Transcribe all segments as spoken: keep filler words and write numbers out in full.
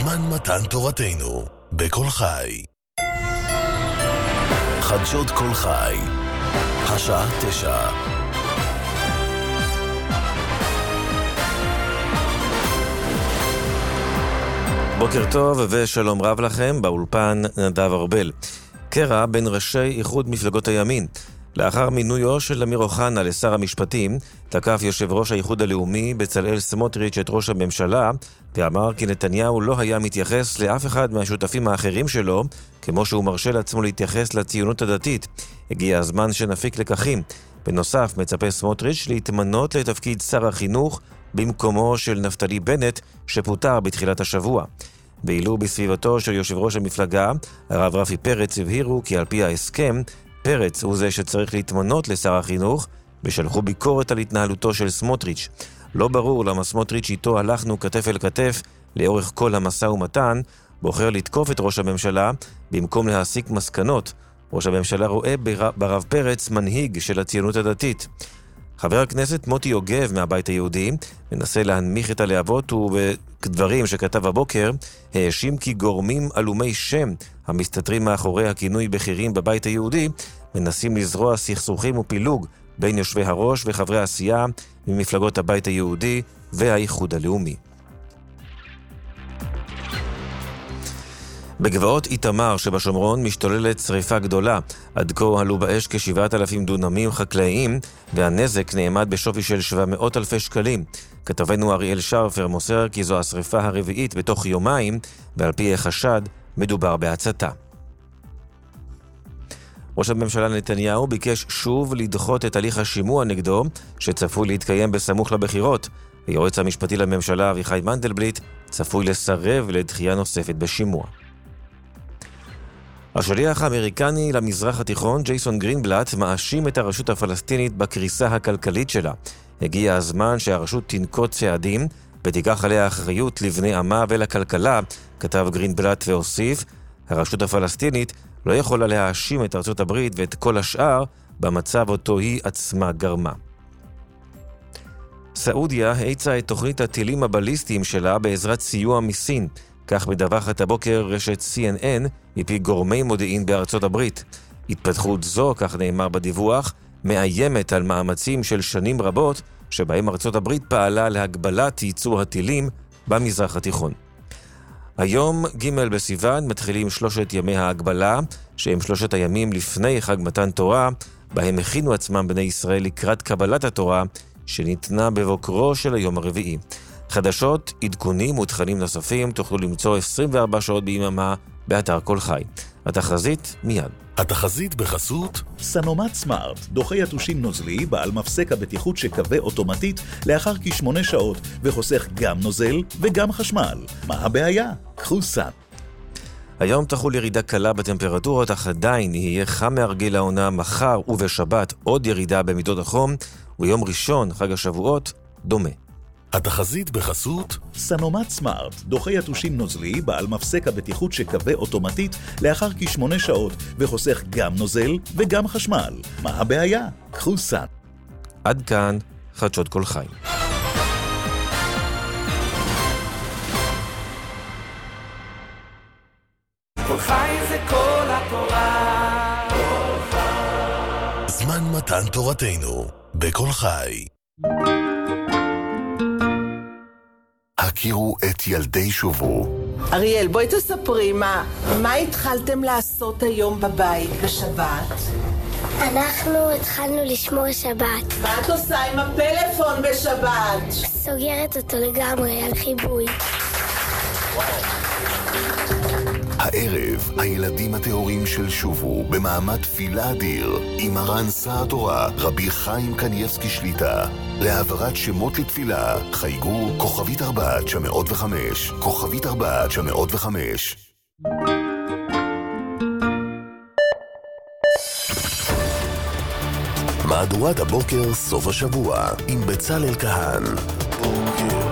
זמן מתן תורתנו, בכל חי. חדשות כל חי, השעה תשע. בוקר טוב ושלום רב לכם, באולפן נדב ארבל. קרע בין ראשי איחוד מפלגות הימין. לאחר מינויו של אמיר אוחנה לשר המשפטים, תקף יושב ראש האיחוד הלאומי בצלאל סמוטריץ' את ראש הממשלה, ואמר כי נתניהו לא היה מתייחס לאף אחד מהשותפים האחרים שלו, כמו שהוא מרשה לעצמו להתייחס לציונות הדתית. הגיע הזמן שנפיק לקחים. בנוסף, מצפה סמוטריץ' להתמנות לתפקיד שר החינוך, במקומו של נפתלי בנט, שפוטר בתחילת השבוע. ואילו בסביבתו של יושב ראש המפלגה, הרב רפי פרץ, הבהירו כי על פי ההסכם, פרץ הוא זה שצריך להתמנות לשר החינוך, ושלחו ביקורת על התנהלותו של סמוטריץ'. לא ברור למה סמוטריץ' איתו הלכנו כתף אל כתף לאורך כל המשא ומתן, בוחר לתקוף את ראש הממשלה במקום להסיק מסקנות. ראש הממשלה רואה ברב פרץ מנהיג של הציונות הדתית. חבר הכנסת מוטי יוגב מהבית היהודי מנסה להנמיך את הלהבות, ובדברים שכתב הבוקר האשים כי גורמים אלומי שם המסתתרים מאחורי הכינוי בכירים בבית היהודי מנסים לזרוע סכסוכים ופילוג בין יושבי הראש וחברי העשייה ממפלגות הבית היהודי והאיחוד הלאומי. בגבעות איתמר שבשומרון משתוללת שריפה גדולה. עד כה עלו באש כשבעת אלפים דונמים חקלאיים, והנזק נאמד בשווי של שבע מאות אלפי שקלים. כתבנו אריאל שרפר מוסר כי זו השריפה הרביעית בתוך יומיים, ועל פי החשד מדובר בהצתה. ראש הממשלה נתניהו ביקש שוב לדחות את הליך השימוע נגדו, שצפוי להתקיים בסמוך לבחירות. היועץ המשפטי לממשלה אביחי מנדלבליט צפוי לסרב לדחייה נוספת בשימוע. השליח האמריקני למזרח התיכון, ג'ייסון גרינבלט, מאשים את הרשות הפלסטינית בקריסה הכלכלית שלה. הגיע הזמן שהרשות תנקוט צעדים ותיקח עליה אחריות לבני עמה ולכלכלה, כתב גרינבלט והוסיף, הרשות הפלסטינית לא יכולה להאשים את ארצות הברית ואת כל השאר במצב אותו היא עצמה גרמה. סעודיה האיצה את תוכנית הטילים הבליסטיים שלה בעזרת סיוע מסין. כך מדווחת הבוקר רשת סי אן אן מפי גורמי מודיעין בארצות הברית. התפתחות זו, כך נאמר בדיווח, מאיימת על מאמצים של שנים רבות שבהם ארצות הברית פעלה להגבלת ייצור הטילים במזרח התיכון. היום ג' בסיוון מתחילים שלושת ימי ההגבלה, שהם שלושת הימים לפני חג מתן תורה, בהם הכינו עצמם בני ישראל לקראת קבלת התורה שניתנה בבוקרו של היום הרביעי. חדשות, עדכונים ותכנים נוספים תוכלו למצוא עשרים וארבע שעות ביממה באתר כל חי. התחזית מיד. התחזית בחסות סנומט סמארט, דוחה יתושים נוזלי בעל מפסק הבטיחות שקווה אוטומטית לאחר כשמונה שעות וחוסך גם נוזל וגם חשמל. מה הבעיה? קחו סן. היום תחול ירידה קלה בטמפרטורות, אך עדיין יהיה חם מהרגיל העונה. מחר ובשבת עוד ירידה במידות החום, ויום ראשון, חג השבועות, דומה. התחזית בחסות סנומט סמארט, דוחה יתושים נוזלי בעל מפסק הבטיחות שקווה אוטומטית לאחר כשמונה שעות וחוסך גם נוזל וגם חשמל. מה הבעיה? קחו סן. עד כאן חדשות כל חי. כל חי זה כל התורה. זמן מתן תורתנו, בכל חי. הכירו את ילדי שובו. אריאל, בואי תספרי מה, מה התחלתם לעשות היום בבית בשבת? אנחנו התחלנו לשמור שבת. מה את עושה עם הפלאפון בשבת? סוגרת אותו לגמרי על חיבוי. הערב, הילדים הטהורים של שובו במעמד תפילה אדיר עם מרן שר התורה רבי חיים קניאבסקי שליטה. להעברת שמות לתפילה חייגו כוכבית ארבע תשע מאות וחמש, כוכבית ארבע תשע מאות וחמש. מהדורת הבוקר סוף השבוע עם בצלאל כהן. בוקר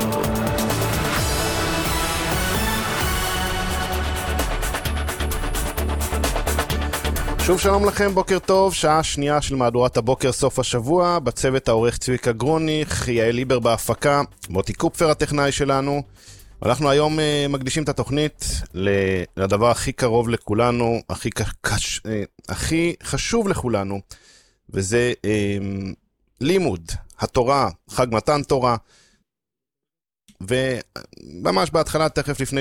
שוב שלום לכם, בוקר טוב, שעה שנייה של מהדורת הבוקר סוף השבוע, בצוות העורך צביקה גרוניך, יעל ליבר בהפקה, מוטי קופפר הטכנאי שלנו. אנחנו היום uh, מקדישים את התוכנית לדבר הכי קרוב לכולנו, הכי, קש, uh, הכי חשוב לכולנו, וזה uh, לימוד התורה, חג מתן תורה. וממש בהתחלה, תכף לפני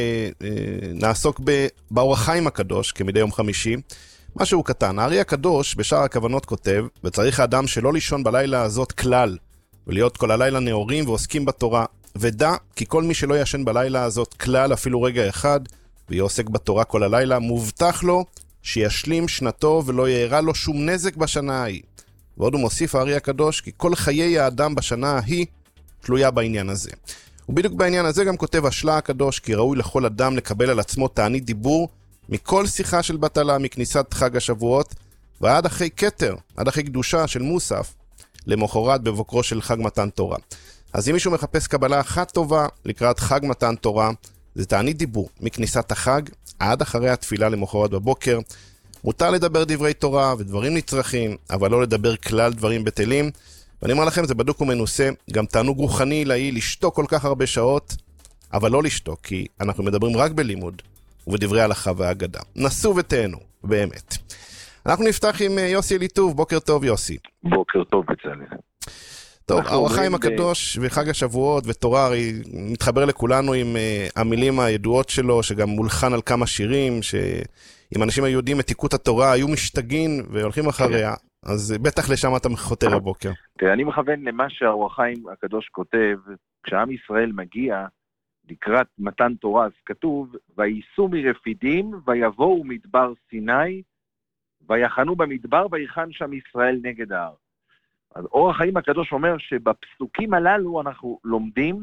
שנעסוק באור החיים הקדוש, כמדי יום חמישי, משהו קטן. הארי הקדוש בשער הכוונות כותב, וצריך האדם שלא לישון בלילה הזאת כלל, ולהיות כל הלילה נאורים ועוסקים בתורה, ודע כי כל מי שלא ישן בלילה הזאת כלל אפילו רגע אחד, ויהיה עוסק בתורה כל הלילה, מובטח לו שישלים שנתו ולא יארע לו שום נזק בשנה ההיא. ועוד הוא מוסיף הארי הקדוש, כי כל חיי האדם בשנה ההיא תלויה בעניין הזה. ובדיוק בעניין הזה גם כותב השלה הקדוש, כי ראוי לכל אדם לקבל על עצמו תענית דיבור מכל שיחה של בטלה מכניסת חג השבועות, ועד אחרי כתר, עד אחרי קדושה של מוסף, למחרת בבוקרו של חג מתן תורה. אז אם מישהו מחפש קבלה אחת טובה לקראת חג מתן תורה, זה תענית דיבור מכניסת החג עד אחרי התפילה למחרת בבוקר. מותר לדבר דברי תורה ודברים נצרכים, אבל לא לדבר כלל דברים בטלים. ואני אומר לכם, זה בדוק ומנוסה, גם תענוג רוחני עילאי לשתוק כל כך הרבה שעות, אבל לא לשתוק, כי אנחנו מדברים רק בלימוד ובדברי הלכה והאגדה. נסו ותהנו, באמת. אנחנו נפתח עם יוסי אליטוב. בוקר טוב, יוסי. בוקר טוב, בצלאל. טוב, האור החיים הקדוש וחג השבועות ותורה הרי מתחבר לכולנו עם uh, המילים הידועות שלו, שגם מולחן על כמה שירים, שאם אנשים היהודים מתיקות התורה היו משתגעים והולכים אחריה, אז בטח לשם אתה חותר הבוקר. תראה, אני מכוון למה שהאור החיים הקדוש כותב, כשעם ישראל מגיע לקראת מתן תורה, אז כתוב, וייסעו מרפידים, ויבואו מדבר סיני, ויחנו במדבר, ויחן שם ישראל נגד ההר. אז אור החיים הקדוש אומר שבפסוקים הללו אנחנו לומדים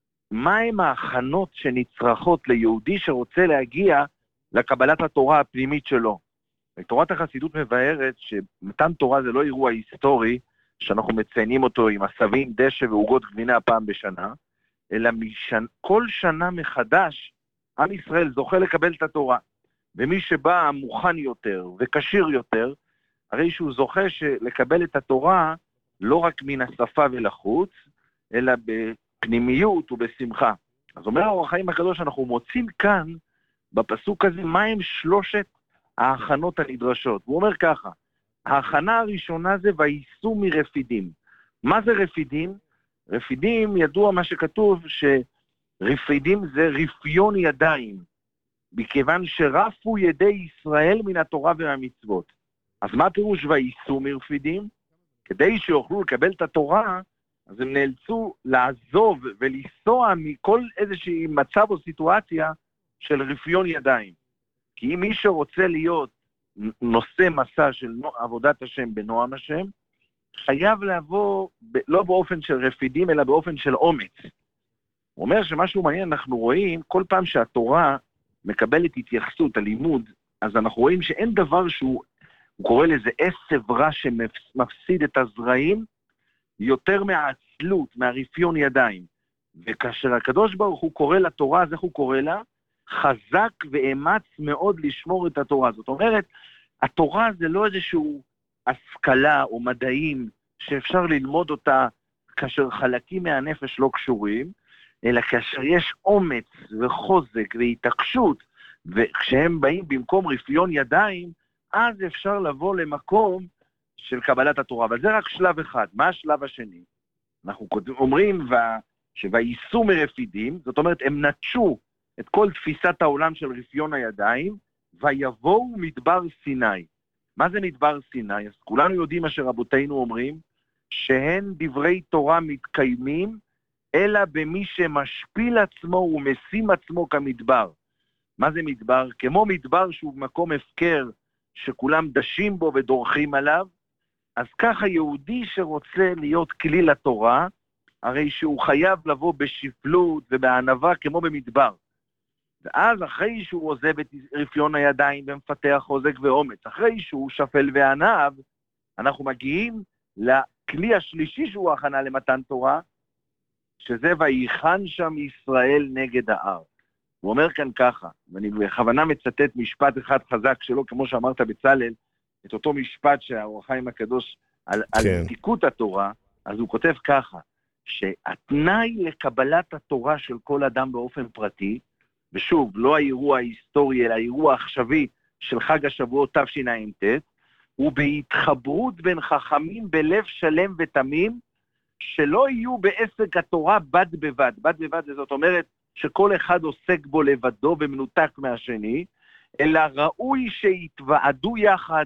מהם ההכנות שנצרכות ליהודי שרוצה להגיע לקבלת התורה הפנימית שלו. תורת החסידות מבארת שמתן תורה זה לא אירוע היסטורי שאנחנו מציינים אותו עם עשבים, דשא ועוגות גבינה פעם בשנה, אלא משנ... כל שנה מחדש עם ישראל זוכה לקבל את התורה. ומי שבא מוכן יותר וקשיר יותר, הרי שהוא זוכה לקבל את התורה לא רק מן השפה ולחוץ, אלא בפנימיות ובשמחה. אז אומר האור החיים הקדוש, אנחנו מוצאים כאן, בפסוק הזה, מהם שלושת ההכנות הנדרשות. הוא אומר ככה, ההכנה הראשונה זה וייסעו מרפידים. מה זה רפידים? רפידים, ידוע מה שכתוב, שרפידים זה רפיון ידיים, מכיוון שרפו ידי ישראל מן התורה והמצוות. אז מה פירוש וייסעו מרפידים? כדי שיוכלו לקבל את התורה, אז הם נאלצו לעזוב ולנסוע מכל איזושהי מצב או סיטואציה של רפיון ידיים. כי אם מי שרוצה להיות נושא מסע של עבודת השם בנועם השם, חייב לבוא ב- לא באופן של רפידים, אלא באופן של אומץ. הוא אומר שמשהו מעניין, אנחנו רואים כל פעם שהתורה מקבלת התייחסות, הלימוד, אז אנחנו רואים שאין דבר שהוא, הוא קורא לזה עשב רע שמפסיד את הזרעים, יותר מהעצלות, מהרפיון ידיים. וכאשר הקדוש ברוך הוא קורא לתורה, אז איך הוא קורא לה? חזק ואמץ מאוד לשמור את התורה. זאת אומרת, התורה זה לא איזשהו השכלה או מדעים שאפשר ללמוד אותה כאשר חלקים מהנפש לא קשורים, אלא כאשר יש אומץ וחוזק והתעקשות, וכשהם באים במקום רפיון ידיים, אז אפשר לבוא למקום של קבלת התורה. אבל זה רק שלב אחד. מה השלב השני? אנחנו אומרים שוייסעו מרפידים, זאת אומרת, הם נטשו את כל תפיסת העולם של רפיון הידיים, ויבואו מדבר סיני. מה זה מדבר סיני? אז כולנו יודעים מה שרבותינו אומרים, שהן דברי תורה מתקיימים, אלא במי שמשפיל עצמו ומשים עצמו כמדבר. מה זה מדבר? כמו מדבר שהוא מקום הפקר, שכולם דשים בו ודורכים עליו, אז ככה יהודי שרוצה להיות כלי לתורה, הרי שהוא חייב לבוא בשפלות ובענווה כמו במדבר. ואז אחרי שהוא עוזב את רפיון הידיים ומפתח חוזק ואומץ, אחרי שהוא שפל וענב, אנחנו מגיעים לכלי השלישי שהוא הכנה למתן תורה, שזה ויחן שם ישראל נגד ההר. הוא אומר כאן ככה, ואני בכוונה מצטט משפט אחד חזק שלו, כמו שאמרת בצלאל, את אותו משפט שהאור החיים הקדוש על, כן. על עתיקות התורה, אז הוא כותב ככה, שהתנאי לקבלת התורה של כל אדם באופן פרטי, ושוב, לא האירוע ההיסטורי, אלא האירוע העכשווי של חג השבועות תשע"ט, הוא בהתחברות בין חכמים בלב שלם ותמים, שלא יהיו בעסק התורה בד בבד. בד בבד זאת אומרת שכל אחד עוסק בו לבדו ומנותק מהשני, אלא ראוי שיתוועדו יחד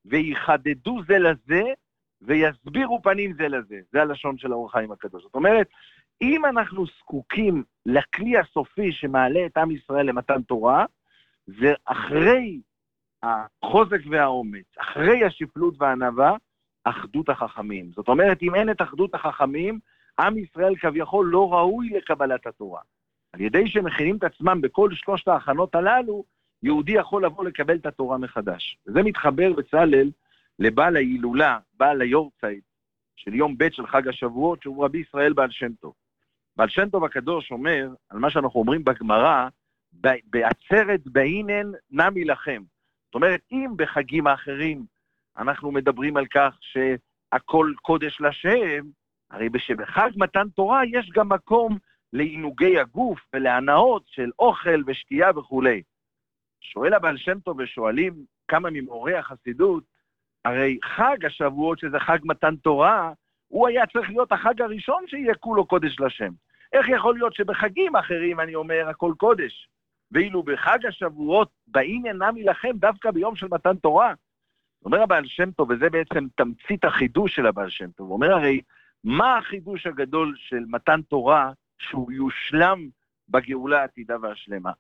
ויחדדו זה לזה, ויסבירו פנים זה לזה. זה הלשון של האור החיים הקדוש. זאת אומרת, אם אנחנו זקוקים לכלי הסופי שמעלה את עם ישראל למתן תורה, זה אחרי החוזק והאומץ, אחרי השפלות והענווה, אחדות החכמים. זאת אומרת, אם אין את אחדות החכמים, עם ישראל כביכול לא ראוי לקבלת התורה. על ידי שמכינים את עצמם בכל שלושת ההכנות הללו, יהודי יכול לבוא לקבל את התורה מחדש. וזה מתחבר בצלאל לבעל ההילולה, בעל היורצייט, של יום ב' של חג השבועות, שהוא רבי ישראל בעל שם טוב. בעל שם טוב הקדוש אומר, על מה שאנחנו אומרים בגמרא, בעצרת בהינן נמי לכם. זאת אומרת, אם בחגים האחרים אנחנו מדברים על כך שהכל קודש לשם, הרי שבחג מתן תורה יש גם מקום לעינוגי הגוף ולהנאות של אוכל ושתייה וכו'. שואל הבעל שם טוב ושואלים כמה ממאורי החסידות, הרי חג השבועות שזה חג מתן תורה, הוא היה צריך להיות החג הראשון שיהיה כולו קודש לשם. איך יכול להיות שבחגים אחרים אני אומר הכל קודש? ואילו בחג השבועות באים אינם לכם דווקא ביום של מתן תורה. אומר הבעל שם טוב, וזה בעצם תמצית החידוש של הבעל שם טוב, הוא אומר הרי מה החידוש הגדול של מתן תורה שהוא יושלם בגאולה העתידה והשלמה?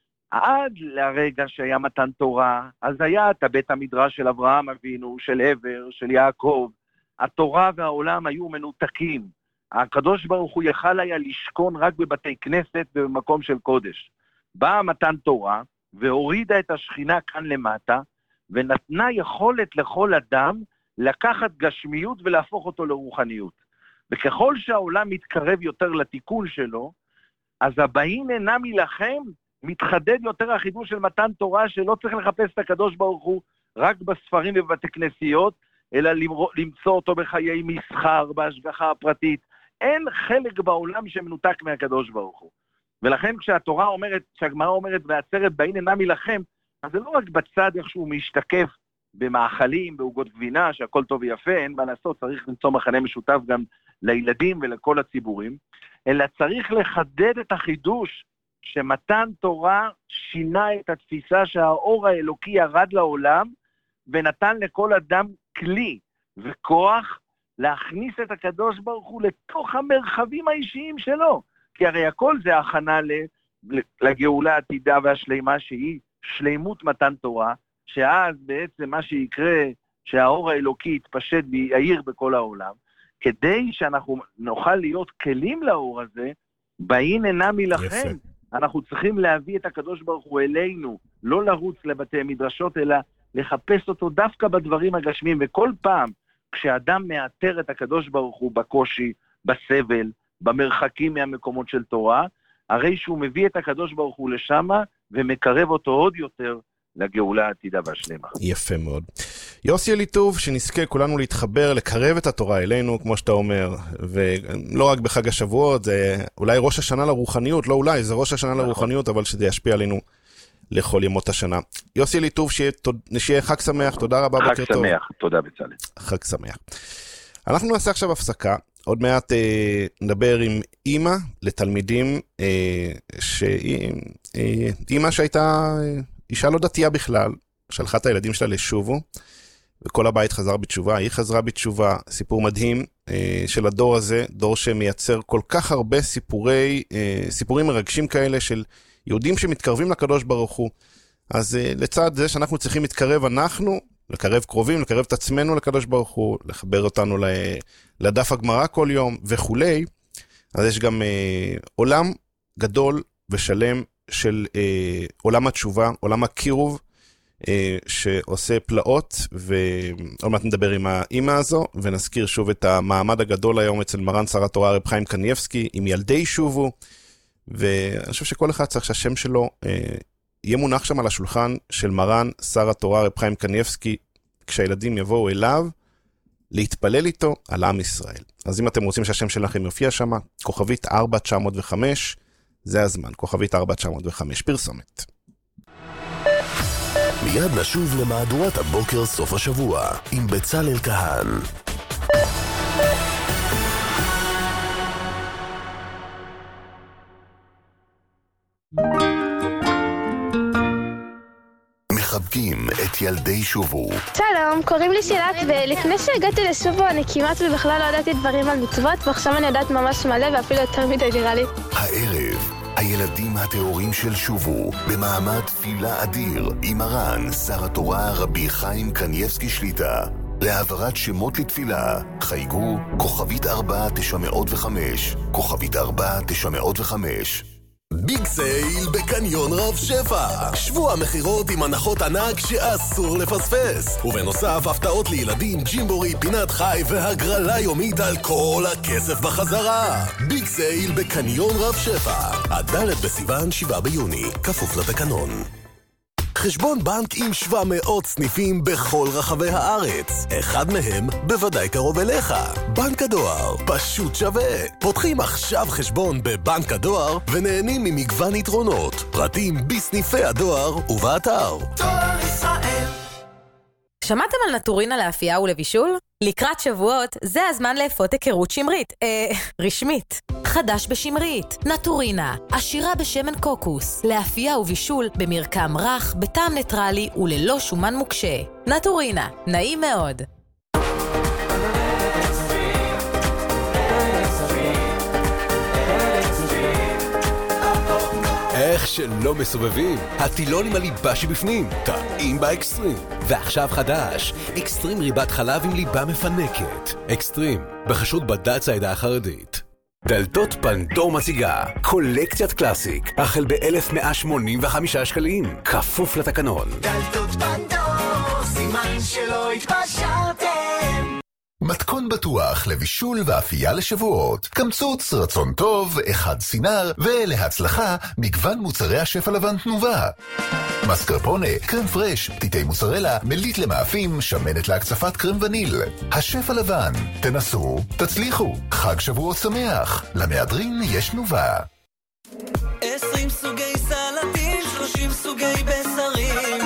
עד לרגע שהיה מתן תורה, אז היה את בית המדרש של אברהם אבינו, של עבר, של יעקב, התורה והעולם היו מנותקים, הקדוש ברוך הוא יכל היה לשכון רק בבתי כנסת ובמקום של קודש. באה מתן תורה והורידה את השכינה כאן למטה, ונתנה יכולת לכל אדם לקחת גשמיות ולהפוך אותו לרוחניות. וככל שהעולם מתקרב יותר לתיקון שלו, אז הבאים אינם מלכם, מתחדד יותר החידוש של מתן תורה, שלא צריך לחפש את הקדוש ברוך הוא רק בספרים ובבתי כנסיות, אלא למצוא אותו בחיי מסחר, בהשגחה הפרטית. אין חלק בעולם שמנותק מהקדוש ברוך הוא. ולכן כשהתורה אומרת, כשהגמרא אומרת, והעצרת באין אינם מלכם, אז זה לא רק בצד איך שהוא משתקף במאכלים, בעוגות גבינה, שהכל טוב ויפה, אין מה לעשות, צריך למצוא מחנה משותף גם לילדים ולכל הציבורים, אלא צריך לחדד את החידוש שמתן תורה שינה את התפיסה שהאור האלוקי ירד לעולם, ונתן לכל אדם כלי וכוח להכניס את הקדוש ברוך הוא לתוך המרחבים האישיים שלו. כי הרי הכל זה הכנה לגאולה העתידה והשלימה שהיא שלימות מתן תורה, שאז בעצם מה שיקרה, שהאור האלוקי יתפשט ויעיר בכל העולם, כדי שאנחנו נוכל להיות כלים לאור הזה, באין אינם מלכם, אנחנו צריכים להביא את הקדוש ברוך הוא אלינו, לא לרוץ לבתי מדרשות, אלא לחפש אותו דווקא בדברים הגשמיים, וכל פעם כשאדם מאתר את הקדוש ברוך הוא בקושי, בסבל, במרחקים מהמקומות של תורה, הרי שהוא מביא את הקדוש ברוך הוא לשמה, ומקרב אותו עוד יותר לגאולה העתידה והשלמה. יפה מאוד. יוסי אליטוב, שנזכה כולנו להתחבר, לקרב את התורה אלינו, כמו שאתה אומר, ולא רק בחג השבועות, זה אולי ראש השנה לרוחניות, לא אולי, זה ראש השנה לרוחניות, אבל שזה ישפיע עלינו לכל ימות השנה. יוסי אליטוב, שיהיה חג שמח, תודה רבה, בוקר טוב. חג שמח, תודה בצלאל. חג שמח. אנחנו נעשה עכשיו הפסקה, עוד מעט אה, נדבר עם אמא לתלמידים, אה, שהיא, אה, אמא שהייתה אה, אישה לא דתייה בכלל, שלחה את הילדים שלה לשובו, וכל הבית חזר בתשובה, היא חזרה בתשובה, סיפור מדהים אה, של הדור הזה, דור שמייצר כל כך הרבה סיפורי, אה, סיפורים מרגשים כאלה של יהודים שמתקרבים לקדוש ברוך הוא. אז אה, לצד זה שאנחנו צריכים להתקרב אנחנו, לקרב קרובים, לקרב את עצמנו לקדוש ברוך הוא, לחבר אותנו לדף הגמרא כל יום וכולי, אז יש גם אה, עולם גדול ושלם של אה, עולם התשובה, עולם הקירוב, אה, שעושה פלאות, ועוד מעט נדבר עם האמא הזו, ונזכיר שוב את המעמד הגדול היום אצל מרן שר התורה רב חיים קניבסקי, עם ילדי שובו, ואני חושב שכל אחד צריך שהשם שלו אה, יהיה מונח שם על השולחן של מרן שר התורה רב חיים קניבסקי, כשהילדים יבואו אליו, להתפלל איתו על עם ישראל. אז אם אתם רוצים שהשם שלכם יופיע שם, כוכבית ארבע תשע אפס חמש, זה הזמן, כוכבית ארבע תשע אפס חמש, פרסומת. מיד נשוב למהדורת הבוקר סוף השבוע, עם בצלאל כהן. מחבקים את ילדי שובו. שלום, קוראים לי שילת, ולפני שהגעתי לשובו אני כמעט ובכלל לא ידעתי דברים על מצוות, ועכשיו אני יודעת ממש מלא ואפילו יותר מדי נראה לי. הערב, הילדים הטהורים של שובו, במעמד תפילה אדיר, עם מרן שר התורה רבי חיים קניאבסקי שליטה. להעברת שמות לתפילה, חייגו כוכבית ארבע תשע אפס חמש, כוכבית ארבע תשע אפס חמש. ביג סייל בקניון רב שפע, שבוע מחירות עם הנחות ענק שאסור לפספס, ובנוסף הפתעות לילדים, ג'ימבורי, פינת חי והגרלה יומית על כל הכסף בחזרה. ביג סייל בקניון רב שפע, הדלת בסיוון שבעה ביוני, כפוף לתקנון. חשבון בנק עם שבע מאות סניפים בכל רחבי הארץ. אחד מהם בוודאי קרוב אליך. בנק הדואר, פשוט שווה. פותחים עכשיו חשבון בבנק הדואר ונהנים ממגוון יתרונות. פרטים בסניפי הדואר ובאתר. דואר ישראל. שמעתם על נטורינה לאפייה ולבישול? לקראת שבועות, זה הזמן לאפות היכרות שמרית, אה, רשמית. חדש בשמרית, נטורינה, עשירה בשמן קוקוס, לאפייה ובישול במרקם רך, בטעם ניטרלי וללא שומן מוקשה. נטורינה, נעים מאוד. איך שלא מסובבים, הטילון עם הליבה שבפנים, טעים באקסטרים. ועכשיו חדש, אקסטרים ריבת חלב עם ליבה מפנקת. אקסטרים, בחשות בד"ץ העדה החרדית. דלתות פנדור מציגה, קולקציית קלאסיק, החל ב-אלף מאה שמונים וחמישה שקלים, כפוף לתקנון. דלתות פנדור, סימן שלא התפשרתם. מתכון בטוח לבישול ואפייה לשבועות. קמצוץ, רצון טוב, אחד סינר, ולהצלחה מגוון מוצרי השף הלבן תנובה. מסקרפונה, קרם פרש, פתיתי מוסרלה, מליט למאפים, שמנת להקצפת קרם וניל. השף הלבן, תנסו, תצליחו. חג שבועות שמח, למהדרין יש תנובה. עשרים סוגי סלטים, שלושים סוגי בשרים.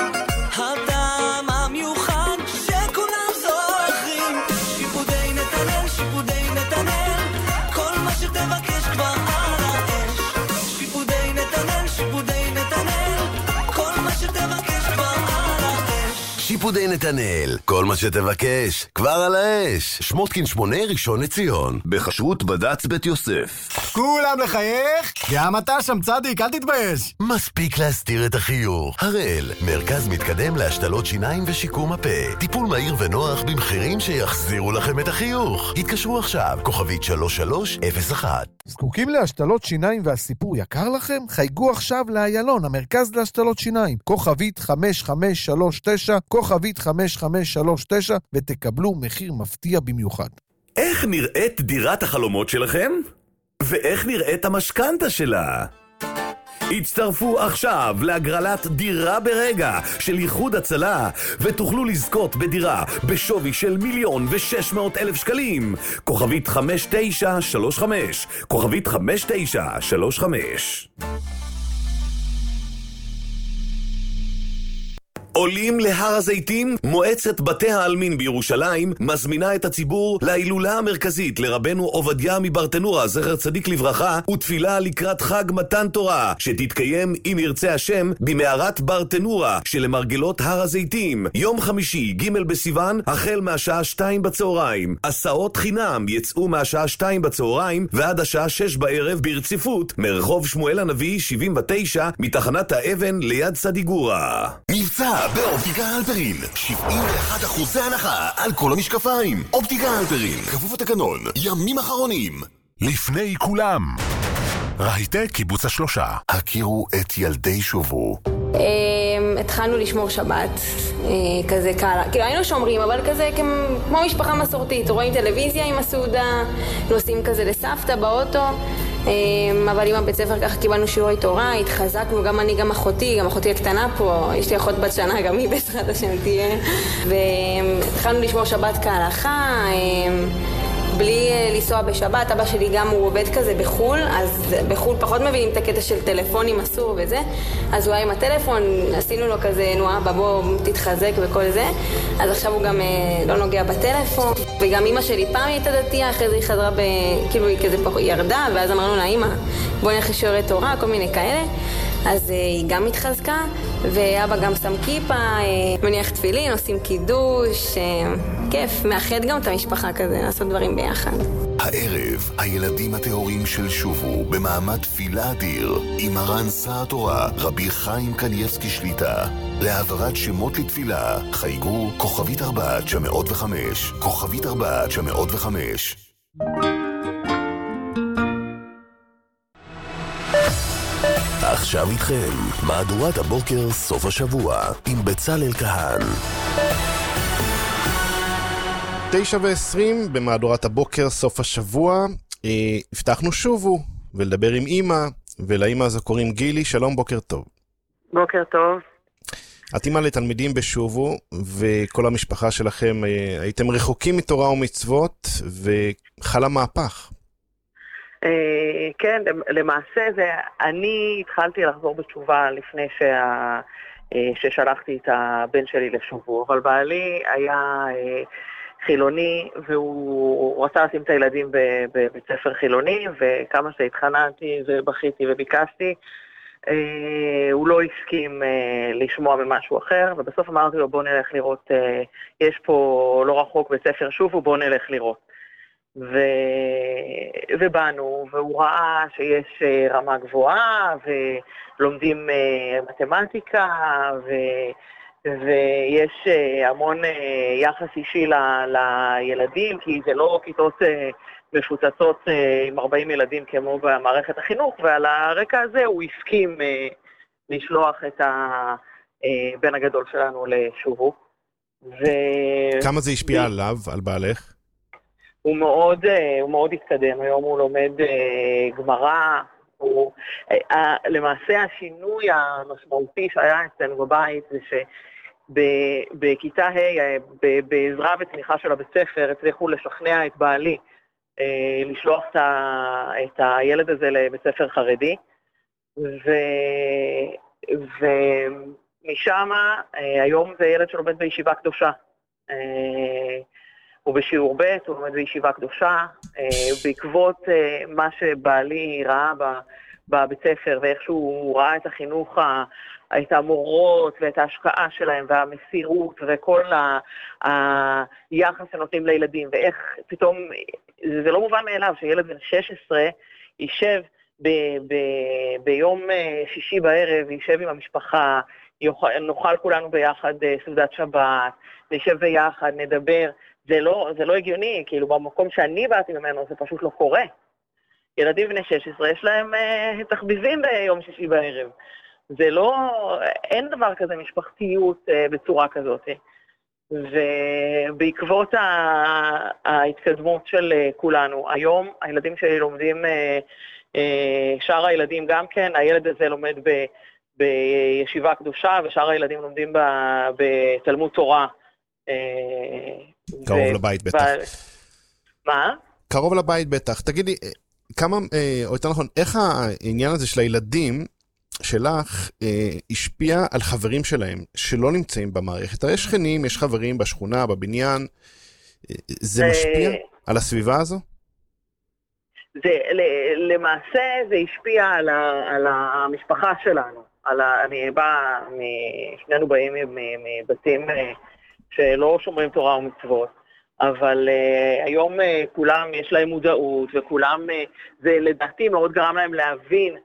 הטעם המיוחד שכולם זוכרים. שיפודי נתנאל, שיפודי נתנאל, כל מה שתבקש כבר על האש. שיפודי נתנאל, שיפודי נתנאל, כל מה שתבקש כבר על האש. שיפודי נתנאל, כל מה שתבקש כבר על האש. שמותקין שמונה, ראשון לציון, בחשרות בד"ץ בית יוסף. כולם לחייך? גם אתה שם צדיק, אל תתבייש. מספיק להסתיר את החיוך. הראל, מרכז מתקדם להשתלות שיניים ושיקום הפה. טיפול מהיר ונוח במחירים שיחזירו לכם את החיוך. התקשרו עכשיו, כוכבית שלוש שלוש אפס אחת. זקוקים להשתלות שיניים והסיפור יקר לכם? חייגו עכשיו לאיילון, המרכז להשתלות שיניים. כוכבית חמש חמש שלוש תשע, כוכבית חמש חמש שלוש תשע, ותקבלו מחיר מפתיע במיוחד. איך נראית דירת החלומות שלכם? ואיך נראית המשכנתה שלה? הצטרפו עכשיו להגרלת דירה ברגע של ייחוד הצלה, ותוכלו לזכות בדירה בשווי של מיליון ושש מאות אלף שקלים. כוכבית חמש תשע שלוש חמש, כוכבית חמש תשע שלוש חמש. עולים להר הזיתים, מועצת בתי העלמין בירושלים מזמינה את הציבור להילולה המרכזית לרבנו עובדיה מברטנורה, זכר צדיק לברכה, ותפילה לקראת חג מתן תורה, שתתקיים אם ירצה השם במערת ברטנורה שלמרגלות הר הזיתים, יום חמישי ג' בסיוון, החל מהשעה שתיים בצהריים. הסעות חינם יצאו מהשעה שתיים בצהריים ועד השעה שש בערב ברציפות, מרחוב שמואל הנביא שבעים ותשע, מתחנת האבן ליד סדיגורה. מבצע באופטיקה הלפרין, שבעים ואחד אחוזי הנחה על כל המשקפיים. אופטיקה הלפרין, כפוף התקנון, ימים אחרונים. לפני כולם, ראיתי קיבוץ השלושה. הכירו את ילדי שובו. התחלנו לשמור שבת, כזה קל, כאילו היינו שומרים, אבל כזה כמו משפחה מסורתית, רואים טלוויזיה עם הסעודה, נוסעים כזה לסבתא באוטו, אבל עם הבית ספר ככה קיבלנו שיעורי תורה, התחזקנו, גם אני, גם אחותי, גם אחותי הקטנה פה, יש לי אחות בת שנה, גם היא בעזרת השם תהיה, והתחלנו לשמור שבת כהלכה, בלי לנסוע בשבת. אבא שלי גם הוא עובד כזה בחול, אז בחול פחות מבינים את הקטע של טלפונים אסור וזה, אז הוא היה עם הטלפון, עשינו לו כזה, נו אבא בוא תתחזק וכל זה, אז עכשיו הוא גם לא נוגע בטלפון. וגם אמא שלי פעם הייתה דתייה, אחרי זה היא חזרה ב... כאילו היא כזה פה ירדה, ואז אמרנו לה אמא בוא נלך לשיעורי תורה, כל מיני כאלה, אז היא גם התחזקה, ואבא גם שם כיפה, מניח תפילין, עושים קידוש, כיף, מאחד גם את המשפחה כזה, לעשות דברים ביחד. הערב, הילדים הטהורים של שובו במעמד תפילה אדיר עם מרן שר התורה, רבי חיים קניאבסקי שליטה. להעברת שמות לתפילה, חייגו כוכבית ארבע תשע מאות וחמש, כוכבית ארבע תשע מאות וחמש. עכשיו איתכם, מהדורת הבוקר סוף השבוע עם בצלאל כהן. תשע ועשרים במהדורת הבוקר סוף השבוע. אה, הבטחנו שובו ולדבר עם אמא, ולאמא הזו קוראים גילי. שלום, בוקר טוב. בוקר טוב. את אמא לתלמידים בשובו, וכל המשפחה שלכם אה, הייתם רחוקים מתורה ומצוות, וחלה מהפך. אה, כן, למעשה זה, אני התחלתי לחזור בתשובה לפני שה, אה, ששלחתי את הבן שלי לשובו, אבל בעלי היה... אה, חילוני, והוא רצה לשים את הילדים בבית ספר חילוני, וכמה שהתחננתי ובכיתי וביקשתי, הוא לא הסכים לשמוע ממשהו אחר, ובסוף אמרתי לו בוא נלך לראות, יש פה לא רחוק בית ספר שובו, בוא נלך לראות. ו... ובאנו, והוא ראה שיש רמה גבוהה, ולומדים מתמטיקה, ו... ויש המון יחס אישי ל... לילדים, כי זה לא כיתות מפוצצות עם ארבעים ילדים כמו במערכת החינוך, ועל הרקע הזה הוא הסכים לשלוח את הבן הגדול שלנו לשובו. ו... כמה זה השפיע ו... עליו, על בעלך? הוא מאוד, הוא מאוד התקדם, היום הוא לומד גמרא, הוא, למעשה השינוי המשמעותי שהיה אצלנו בבית זה שבכיתה ה' בעזרה ותמיכה של הבית ספר הצליחו לשכנע את בעלי לשלוח את הילד הזה לבית ספר חרדי, ו, ומשם היום זה ילד שלומד בישיבה קדושה. הוא בשיעור ב', הוא לומד בישיבה קדושה, בעקבות מה שבעלי ראה בבית ספר, ואיכשהו הוא ראה את החינוך, את המורות ואת ההשקעה שלהם, והמסירות, וכל היחס שנותנים לילדים, ואיך פתאום, זה לא מובן מאליו שילד בן שש עשרה יישב ב, ב, ביום שישי בערב, יישב עם המשפחה, יוכל, נאכל כולנו ביחד סעודת שבת, נשב ביחד, נדבר, זה לא, זה לא הגיוני, כאילו במקום שאני באתי ממנו זה פשוט לא קורה. ילדים בני שש עשרה יש להם אה, תחביבים ביום שישי בערב. זה לא, אין דבר כזה משפחתיות אה, בצורה כזאת. ובעקבות ההתקדמות של אה, כולנו, היום הילדים שלי לומדים, אה, אה, שאר הילדים גם כן, הילד הזה לומד ב, בישיבה קדושה, ושאר הילדים לומדים ב, בתלמוד תורה. קרוב לבית בטח. מה? קרוב לבית בטח. תגידי, כמה, או יותר נכון, איך העניין הזה של הילדים שלך השפיע על חברים שלהם שלא נמצאים במערכת? הרי יש שכנים, יש חברים בשכונה, בבניין, זה משפיע על הסביבה הזו? זה, למעשה זה השפיע על, ה, על המשפחה שלנו. על ה, אני בא, שנינו באים מבתים שלא שומרים תורה ומצוות, אבל uh, היום uh, כולם יש להם מודעות, וכולם, uh, זה לדעתי מאוד גרם להם להבין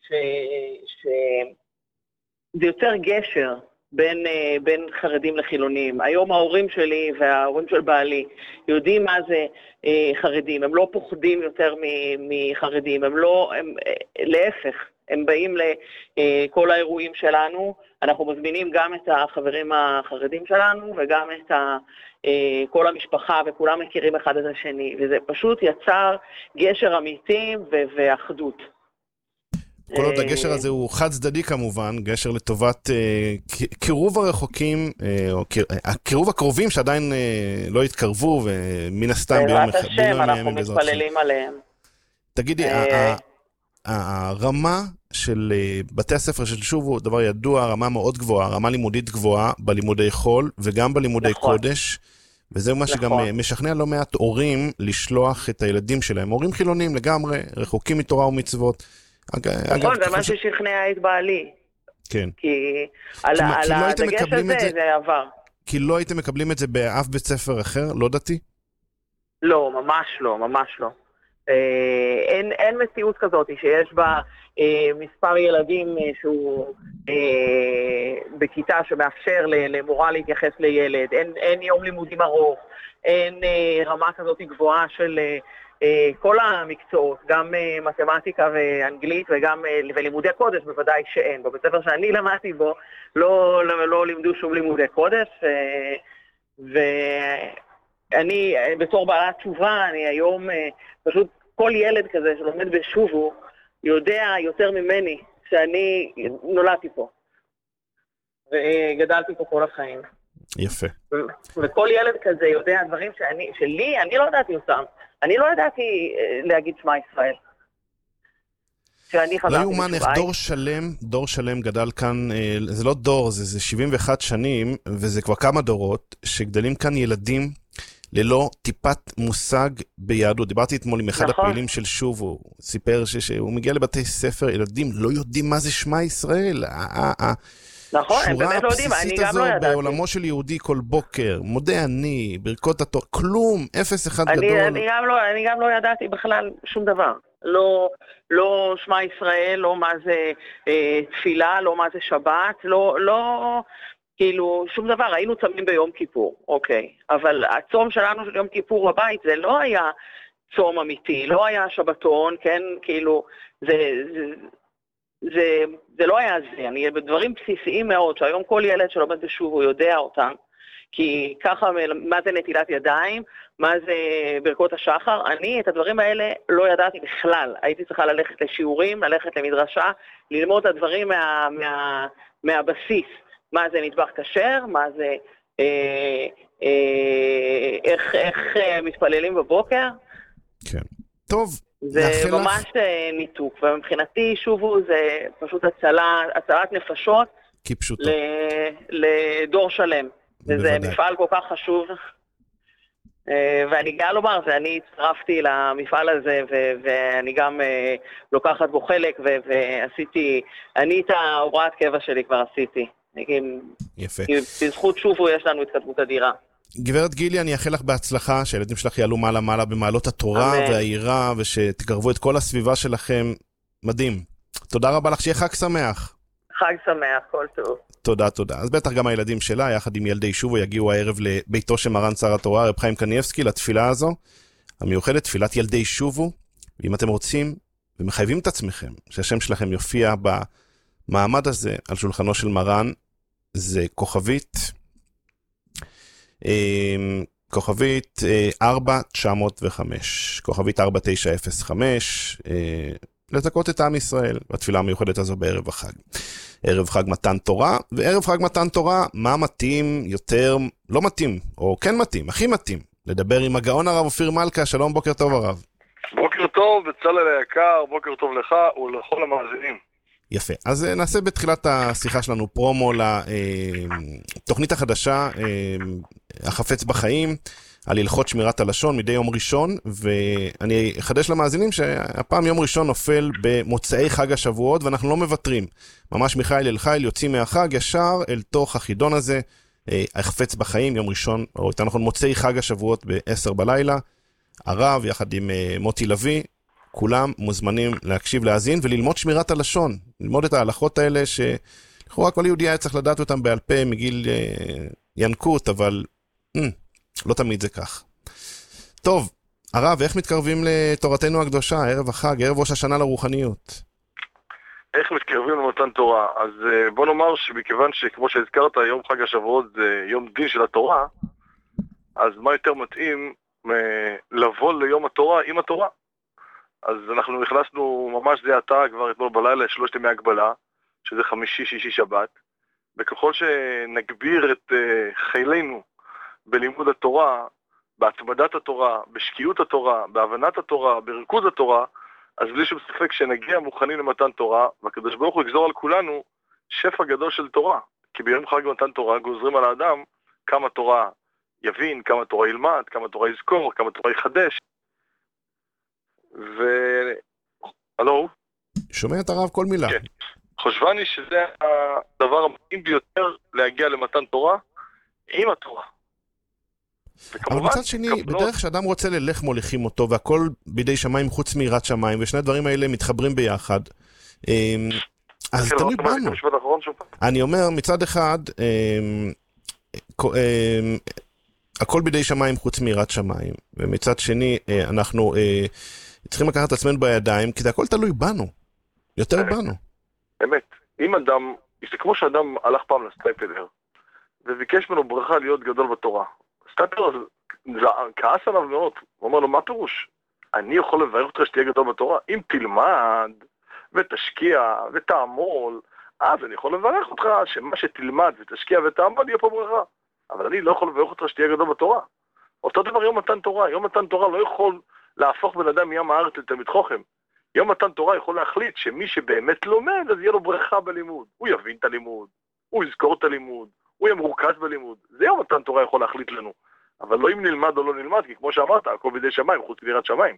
שזה יותר גשר בין, uh, בין חרדים לחילונים. היום ההורים שלי וההורים של בעלי יודעים מה זה uh, חרדים, הם לא פוחדים יותר מחרדים, הם לא, הם, uh, להפך. הם באים לכל האירועים שלנו, אנחנו מזמינים גם את החברים החרדים שלנו, וגם את ה, כל המשפחה, וכולם מכירים אחד את השני, וזה פשוט יצר גשר אמיתי ואחדות. כל עוד הגשר הזה הוא חד צדדי כמובן, גשר לטובת אה, קירוב הרחוקים, אה, או קיר, הקירוב הקרובים שעדיין אה, לא התקרבו, ומן הסתם ביום אחד, השם, אנחנו מתפללים עליהם. תגידי, אה... הרמה של בתי הספר של שובו הוא דבר ידוע, רמה מאוד גבוהה, רמה לימודית גבוהה בלימודי חול וגם בלימודי נכון. קודש, וזה מה שגם נכון. משכנע לא מעט הורים לשלוח את הילדים שלהם, הורים חילונים לגמרי, רחוקים מתורה ומצוות. נכון, זה מה ששכנע את בעלי. כן. כי על הדגש הזה זה עבר. כי לא הייתם מקבלים את זה באף בית ספר אחר, לא דתי? לא, ממש לא, ממש לא. אין, אין מציאות כזאת שיש בה אה, מספר ילדים אה, שהוא אה, בכיתה שמאפשר למורה להתייחס לילד, אין, אין יום לימודים ארוך, אין אה, רמה כזאת גבוהה של אה, כל המקצועות, גם אה, מתמטיקה ואנגלית וגם אה, ולימודי קודש בוודאי שאין. בבית ספר שאני למדתי בו לא, לא, לא לימדו שום לימודי קודש, אה, ואני בתור בעלת תשובה, אני היום אה, פשוט כל ילד כזה שלומד בשובו יודע יותר ממני שאני נולדתי פה וגדלתי פה כל החיים. יפה. וכל ילד כזה יודע דברים שאני, שלי, אני לא ידעתי אותם. אני לא ידעתי להגיד שמע ישראל. שאני חזרתי לא יאומן איך דור שלם, דור שלם גדל כאן, זה לא דור, זה, זה שבעים ואחת שנים, וזה כבר כמה דורות, שגדלים כאן ילדים ללא טיפת מושג ביהדות. דיברתי אתמול עם אחד נכון. הפעילים של שוב, הוא סיפר ש, שהוא מגיע לבתי ספר, ילדים לא יודעים מה זה שמע ישראל. נכון, הם באמת לא יודעים, אני גם לא ידעתי. בעולמו של יהודי כל בוקר, מודה אני, ברכות התורה, כלום, אפס אחד אני, גדול. אני גם, לא, אני גם לא ידעתי בכלל שום דבר. לא, לא שמע ישראל, לא מה זה אה, תפילה, לא מה זה שבת, לא, לא, כאילו, שום דבר. היינו צמים ביום כיפור, אוקיי. אבל הצום שלנו של יום כיפור בבית, זה לא היה צום אמיתי, לא היה שבתון, כן, כאילו, זה... זה זה, זה לא היה זה, אני בדברים בסיסיים מאוד, שהיום כל ילד שלומד בשוב הוא יודע אותם, כי ככה, מה זה נטילת ידיים, מה זה ברכות השחר, אני את הדברים האלה לא ידעתי בכלל, הייתי צריכה ללכת לשיעורים, ללכת למדרשה, ללמוד את הדברים מה, מה, מהבסיס, מה זה מטבח כשר, מה זה, אה, אה, איך, איך מתפללים בבוקר. כן, טוב. זה ממש ניתוק, ומבחינתי שובו זה פשוט הצלה, הצלת נפשות כפשוטו. לדור שלם. וזה מפעל כל כך חשוב, ואני גאה לומר, ואני הצטרפתי למפעל הזה, ואני גם לוקחת בו חלק, ועשיתי, אני את ההוראת קבע שלי כבר עשיתי. יפה. בזכות שובו יש לנו התקדמות אדירה. גברת גילי, אני אאחל לך בהצלחה, שהילדים שלך יעלו מעלה מעלה במעלות התורה אמן. והעירה, ושתקרבו את כל הסביבה שלכם. מדהים. תודה רבה לך, שיהיה חג שמח. חג שמח, כל טוב. תודה, תודה. אז בטח גם הילדים שלה, יחד עם ילדי שובו, יגיעו הערב לביתו של מרן שר התורה, רב חיים קניאבסקי, לתפילה הזו, המיוחדת, תפילת ילדי שובו. ואם אתם רוצים ומחייבים את עצמכם, שהשם שלכם יופיע במעמד הזה, על שולחנו של מרן, זה כוכבית, כוכבית ארבע תשע מאות וחמש, כוכבית ארבע תשע אפס חמש, לזכות את עם ישראל בתפילה המיוחדת הזו בערב החג. ערב חג מתן תורה, וערב חג מתן תורה, מה מתאים יותר, לא מתאים, או כן מתאים, הכי מתאים, לדבר עם הגאון הרב אופיר מלכה. שלום, בוקר טוב הרב. בוקר טוב, בצלאל היקר, בוקר טוב לך ולכל המאזינים. יפה, אז נעשה בתחילת השיחה שלנו פרומו לתוכנית החדשה, החפץ בחיים, על הלכות שמירת הלשון מדי יום ראשון, ואני אחדש למאזינים שהפעם יום ראשון נופל במוצאי חג השבועות, ואנחנו לא מוותרים. ממש מיכאל אל חיל יוצאים מהחג ישר אל תוך החידון הזה, החפץ בחיים, יום ראשון, או יותר נכון מוצאי חג השבועות בעשר בלילה, הרב יחד עם מוטי לוי, כולם מוזמנים להקשיב, להאזין וללמוד שמירת הלשון, ללמוד את ההלכות האלה שלכאורה כל יהודי היה צריך לדעת אותם בעל פה מגיל אה, ינקות, אבל אה, לא תמיד זה כך. טוב, הרב, איך מתקרבים לתורתנו הקדושה, ערב החג, ערב ראש השנה לרוחניות? איך מתקרבים למתן תורה? אז בוא נאמר שמכיוון שכמו שהזכרת, יום חג השבועות זה יום דין של התורה, אז מה יותר מתאים לבוא ליום התורה עם התורה? אז אנחנו נכנסנו ממש זה עתה כבר אתמול בלילה שלושת ימי הגבלה, שזה חמישי, שישי, שבת, וככל שנגביר את חיילינו בלימוד התורה, בהתמדת התורה, בשקיעות התורה, בהבנת התורה, בריכוז התורה, אז בלי שום ספק שנגיע מוכנים למתן תורה, והקדוש ברוך הוא יגזור על כולנו שפע גדול של תורה. כי ביום חג מתן תורה גוזרים על האדם כמה תורה יבין, כמה תורה ילמד, כמה תורה יזכור, כמה תורה יחדש. ו... הלו? שומע את הרב כל מילה. כן. חושבני שזה הדבר המתאים ביותר להגיע למתן תורה עם התורה. אבל מצד שני, כמובן... בדרך שאדם רוצה ללך מוליכים אותו, והכל בידי שמיים חוץ מיראת שמיים, ושני הדברים האלה מתחברים ביחד. אז כן, תלוי בנו. אני אומר, מצד אחד, הכל בידי שמיים חוץ מיראת שמיים, ומצד שני, אנחנו צריכים לקחת את עצמנו בידיים, כי זה הכל תלוי בנו. יותר בנו. אמת. אם אדם, זה כמו שאדם הלך פעם לסטייפלר, וביקש ממנו ברכה להיות גדול בתורה. סטייפלר כעס עליו מאוד, הוא אומר לו, מה פירוש? אני יכול לברך אותך שתהיה גדול בתורה? אם תלמד ותשקיע ותעמול, אז אני יכול לברך אותך שמה שתלמד ותשקיע ותעמול יהיה פה ברכה. אבל אני לא יכול לברך אותך שתהיה גדול בתורה. אותו דבר יום מתן תורה. יום מתן תורה לא יכול להפוך בן אדם מים הארץ לתלמיד חוכם. יום מתן תורה יכול להחליט שמי שבאמת לומד, אז יהיה לו ברכה בלימוד. הוא יבין את הלימוד, הוא יזכור את הלימוד, הוא יהיה מרוכז בלימוד. זה יום מתן תורה יכול להחליט לנו. אבל לא אם נלמד או לא נלמד, כי כמו שאמרת, הכל בידי שמיים, חוץ מיראת שמיים.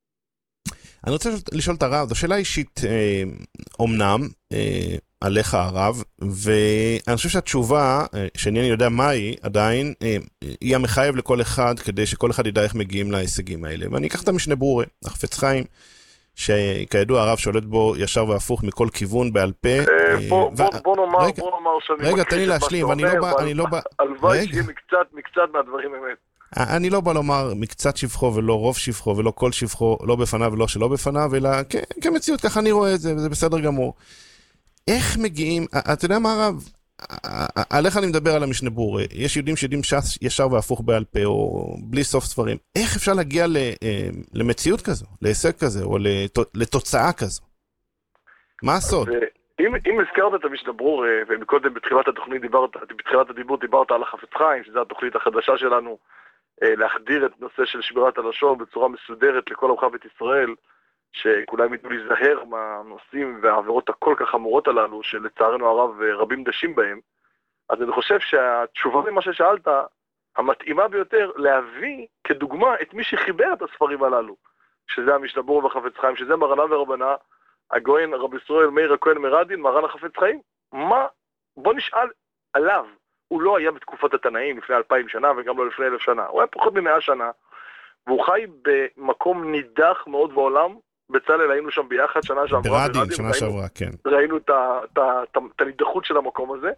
אני רוצה לשאול את הרב, זו שאלה אישית אה, אומנם, אה, עליך הרב, ואני חושב שהתשובה, אה, שאני יודע מה היא, עדיין, אה, היא המחייב לכל אחד, כדי שכל אחד ידע איך מגיעים להישגים האלה. ואני אקח את המשנה ברורה, החפץ חיים, שכידוע הרב שולט בו ישר והפוך מכל כיוון בעל פה. בוא נאמר, בוא נאמר שאני רגע, תן לי להשלים, ואני לא בא... הלוואי שיהיה מקצת, מקצת מהדברים אמת. אני לא בא לומר מקצת שבחו ולא רוב שבחו ולא כל שבחו, לא בפניו ולא שלא בפניו, אלא כמציאות, ככה אני רואה את זה, וזה בסדר גמור. איך מגיעים, אתה יודע מה הרב? עליך אני מדבר על המשנה ברורה, יש יהודים שיודעים ש"ס ישר והפוך בעל פה, או בלי סוף ספרים. איך אפשר להגיע למציאות כזו, להישג כזה, או לתוצאה כזו? מה הסוד? אם, אם הזכרת את המשנה ברורה, ומקודם בתחילת התוכנית דיברת, בתחילת הדיבור דיברת על החפץ חיים, שזו התוכנית החדשה שלנו, להחדיר את נושא של שמירת הלשון בצורה מסודרת לכל עמך בית ישראל, שכולם ידעו להיזהר מהנושאים והעבירות הכל כך חמורות הללו, שלצערנו הרב רבים דשים בהם. אז אני חושב שהתשובה למה ששאלת, המתאימה ביותר להביא כדוגמה את מי שחיבר את הספרים הללו, שזה המשנה ברורה והחפץ חיים, שזה מרנה ורבנה, הגויין רבי ישראל מאיר הכהן מרדין, מרן החפץ חיים. מה? בוא נשאל עליו. הוא לא היה בתקופת התנאים לפני אלפיים שנה וגם לא לפני אלף שנה. הוא היה פחות ממאה שנה, והוא חי במקום נידח מאוד בעולם. בצלאל היינו שם ביחד שנה שעברה. ברדין, שנה שעברה, כן. ראינו את, את, את, את הנידחות של המקום הזה,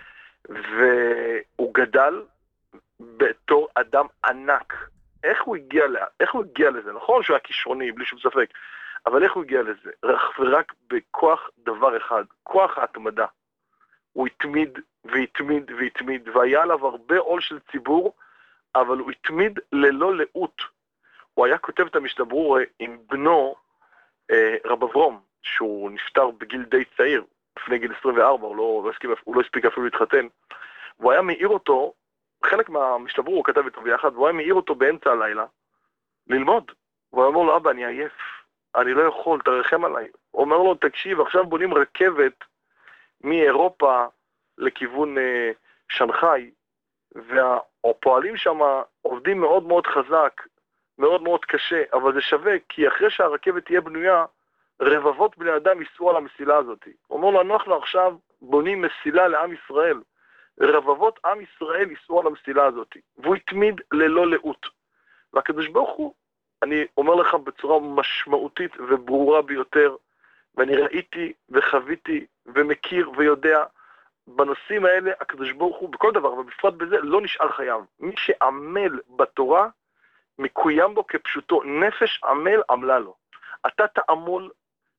והוא גדל בתור אדם ענק. איך הוא הגיע, לה, איך הוא הגיע לזה? נכון שהוא היה כישרוני, בלי שום ספק. אבל איך הוא הגיע לזה? ורק בכוח דבר אחד, כוח ההתמדה. הוא התמיד והתמיד והתמיד, והיה עליו הרבה עול של ציבור, אבל הוא התמיד ללא לאות. הוא היה כותב את המשנה ברורה עם בנו אה, רב אברום, שהוא נפטר בגיל די צעיר, לפני גיל עשרים וארבע, הוא לא, לא, הספיק, הוא לא הספיק אפילו להתחתן. והוא היה מאיר אותו, חלק מהמשנה ברורה הוא כתב איתו ביחד, והוא היה מאיר אותו באמצע הלילה, ללמוד. והוא אמר לו, אבא, אני עייף. אני לא יכול, תרחם עליי. הוא אומר לו, תקשיב, עכשיו בונים רכבת מאירופה לכיוון אה, שנחאי, והפועלים שם עובדים מאוד מאוד חזק, מאוד מאוד קשה, אבל זה שווה, כי אחרי שהרכבת תהיה בנויה, רבבות בני אדם ייסעו על המסילה הזאת. הוא אומר לו, אנחנו עכשיו בונים מסילה לעם ישראל. רבבות עם ישראל ייסעו על המסילה הזאת. והוא התמיד ללא לאות. והקדוש ברוך הוא, אני אומר לך בצורה משמעותית וברורה ביותר, ואני ראיתי וחוויתי ומכיר ויודע, בנושאים האלה הקדוש ברוך הוא, בכל דבר, ובפרט בזה, לא נשאר חייב. מי שעמל בתורה, מקוים בו כפשוטו, נפש עמל עמלה לו. אתה תעמול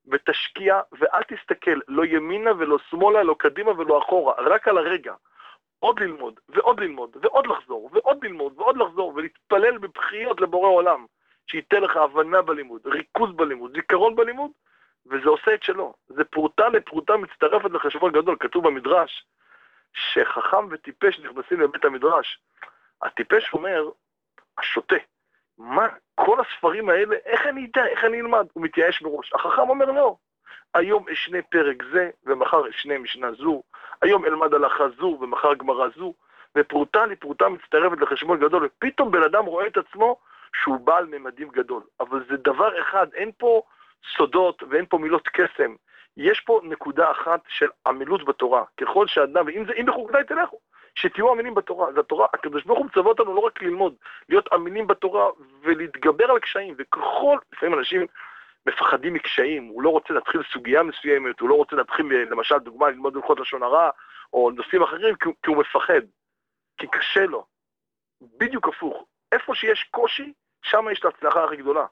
ותשקיע, ואל תסתכל, לא ימינה ולא שמאלה, לא קדימה ולא אחורה, רק על הרגע. עוד ללמוד, ועוד ללמוד, ועוד לחזור, ועוד ללמוד, ועוד לחזור, ולהתפלל בבחיות לבורא עולם, שייתן לך הבנה בלימוד, ריכוז בלימוד, זיכרון בלימוד, וזה עושה את שלו. זה פרוטה לפרוטה מצטרפת לחשבון גדול. כתוב במדרש, שחכם וטיפש נכנסים לבית המדרש. הטיפש אומר, השוטה, מה כל הספרים האלה, איך אני אדע, איך אני אלמד? הוא מתייאש בראש. החכם אומר לא, היום אשנה פרק זה, ומחר אשנה משנה זו, היום אלמד הלכה זו, ומחר גמרא זו, ופרוטה לפרוטה מצטרפת לחשבון גדול, ופתאום בן אדם רואה את עצמו שהוא בעל ממדים גדול. אבל זה דבר אחד, אין פה סודות ואין פה מילות קסם. יש פה נקודה אחת של עמילות בתורה. ככל שאדם, ואם זה, אם בחוקותיי תלכו, שתהיו אמינים בתורה. זה התורה, הקדוש ברוך הוא מצווה אותנו לא רק ללמוד, להיות אמינים בתורה ולהתגבר על קשיים. וככל, לפעמים אנשים מפחדים מקשיים, הוא לא רוצה להתחיל סוגיה מסוימת, הוא לא רוצה להתחיל, למשל, דוגמה, ללמוד הלכות לשון הרע, או נושאים אחרים, כי, כי הוא מפחד. כי קשה לו. בדיוק הפוך. איפה שיש קושי, שם יש את ההצלחה הכי גדולה.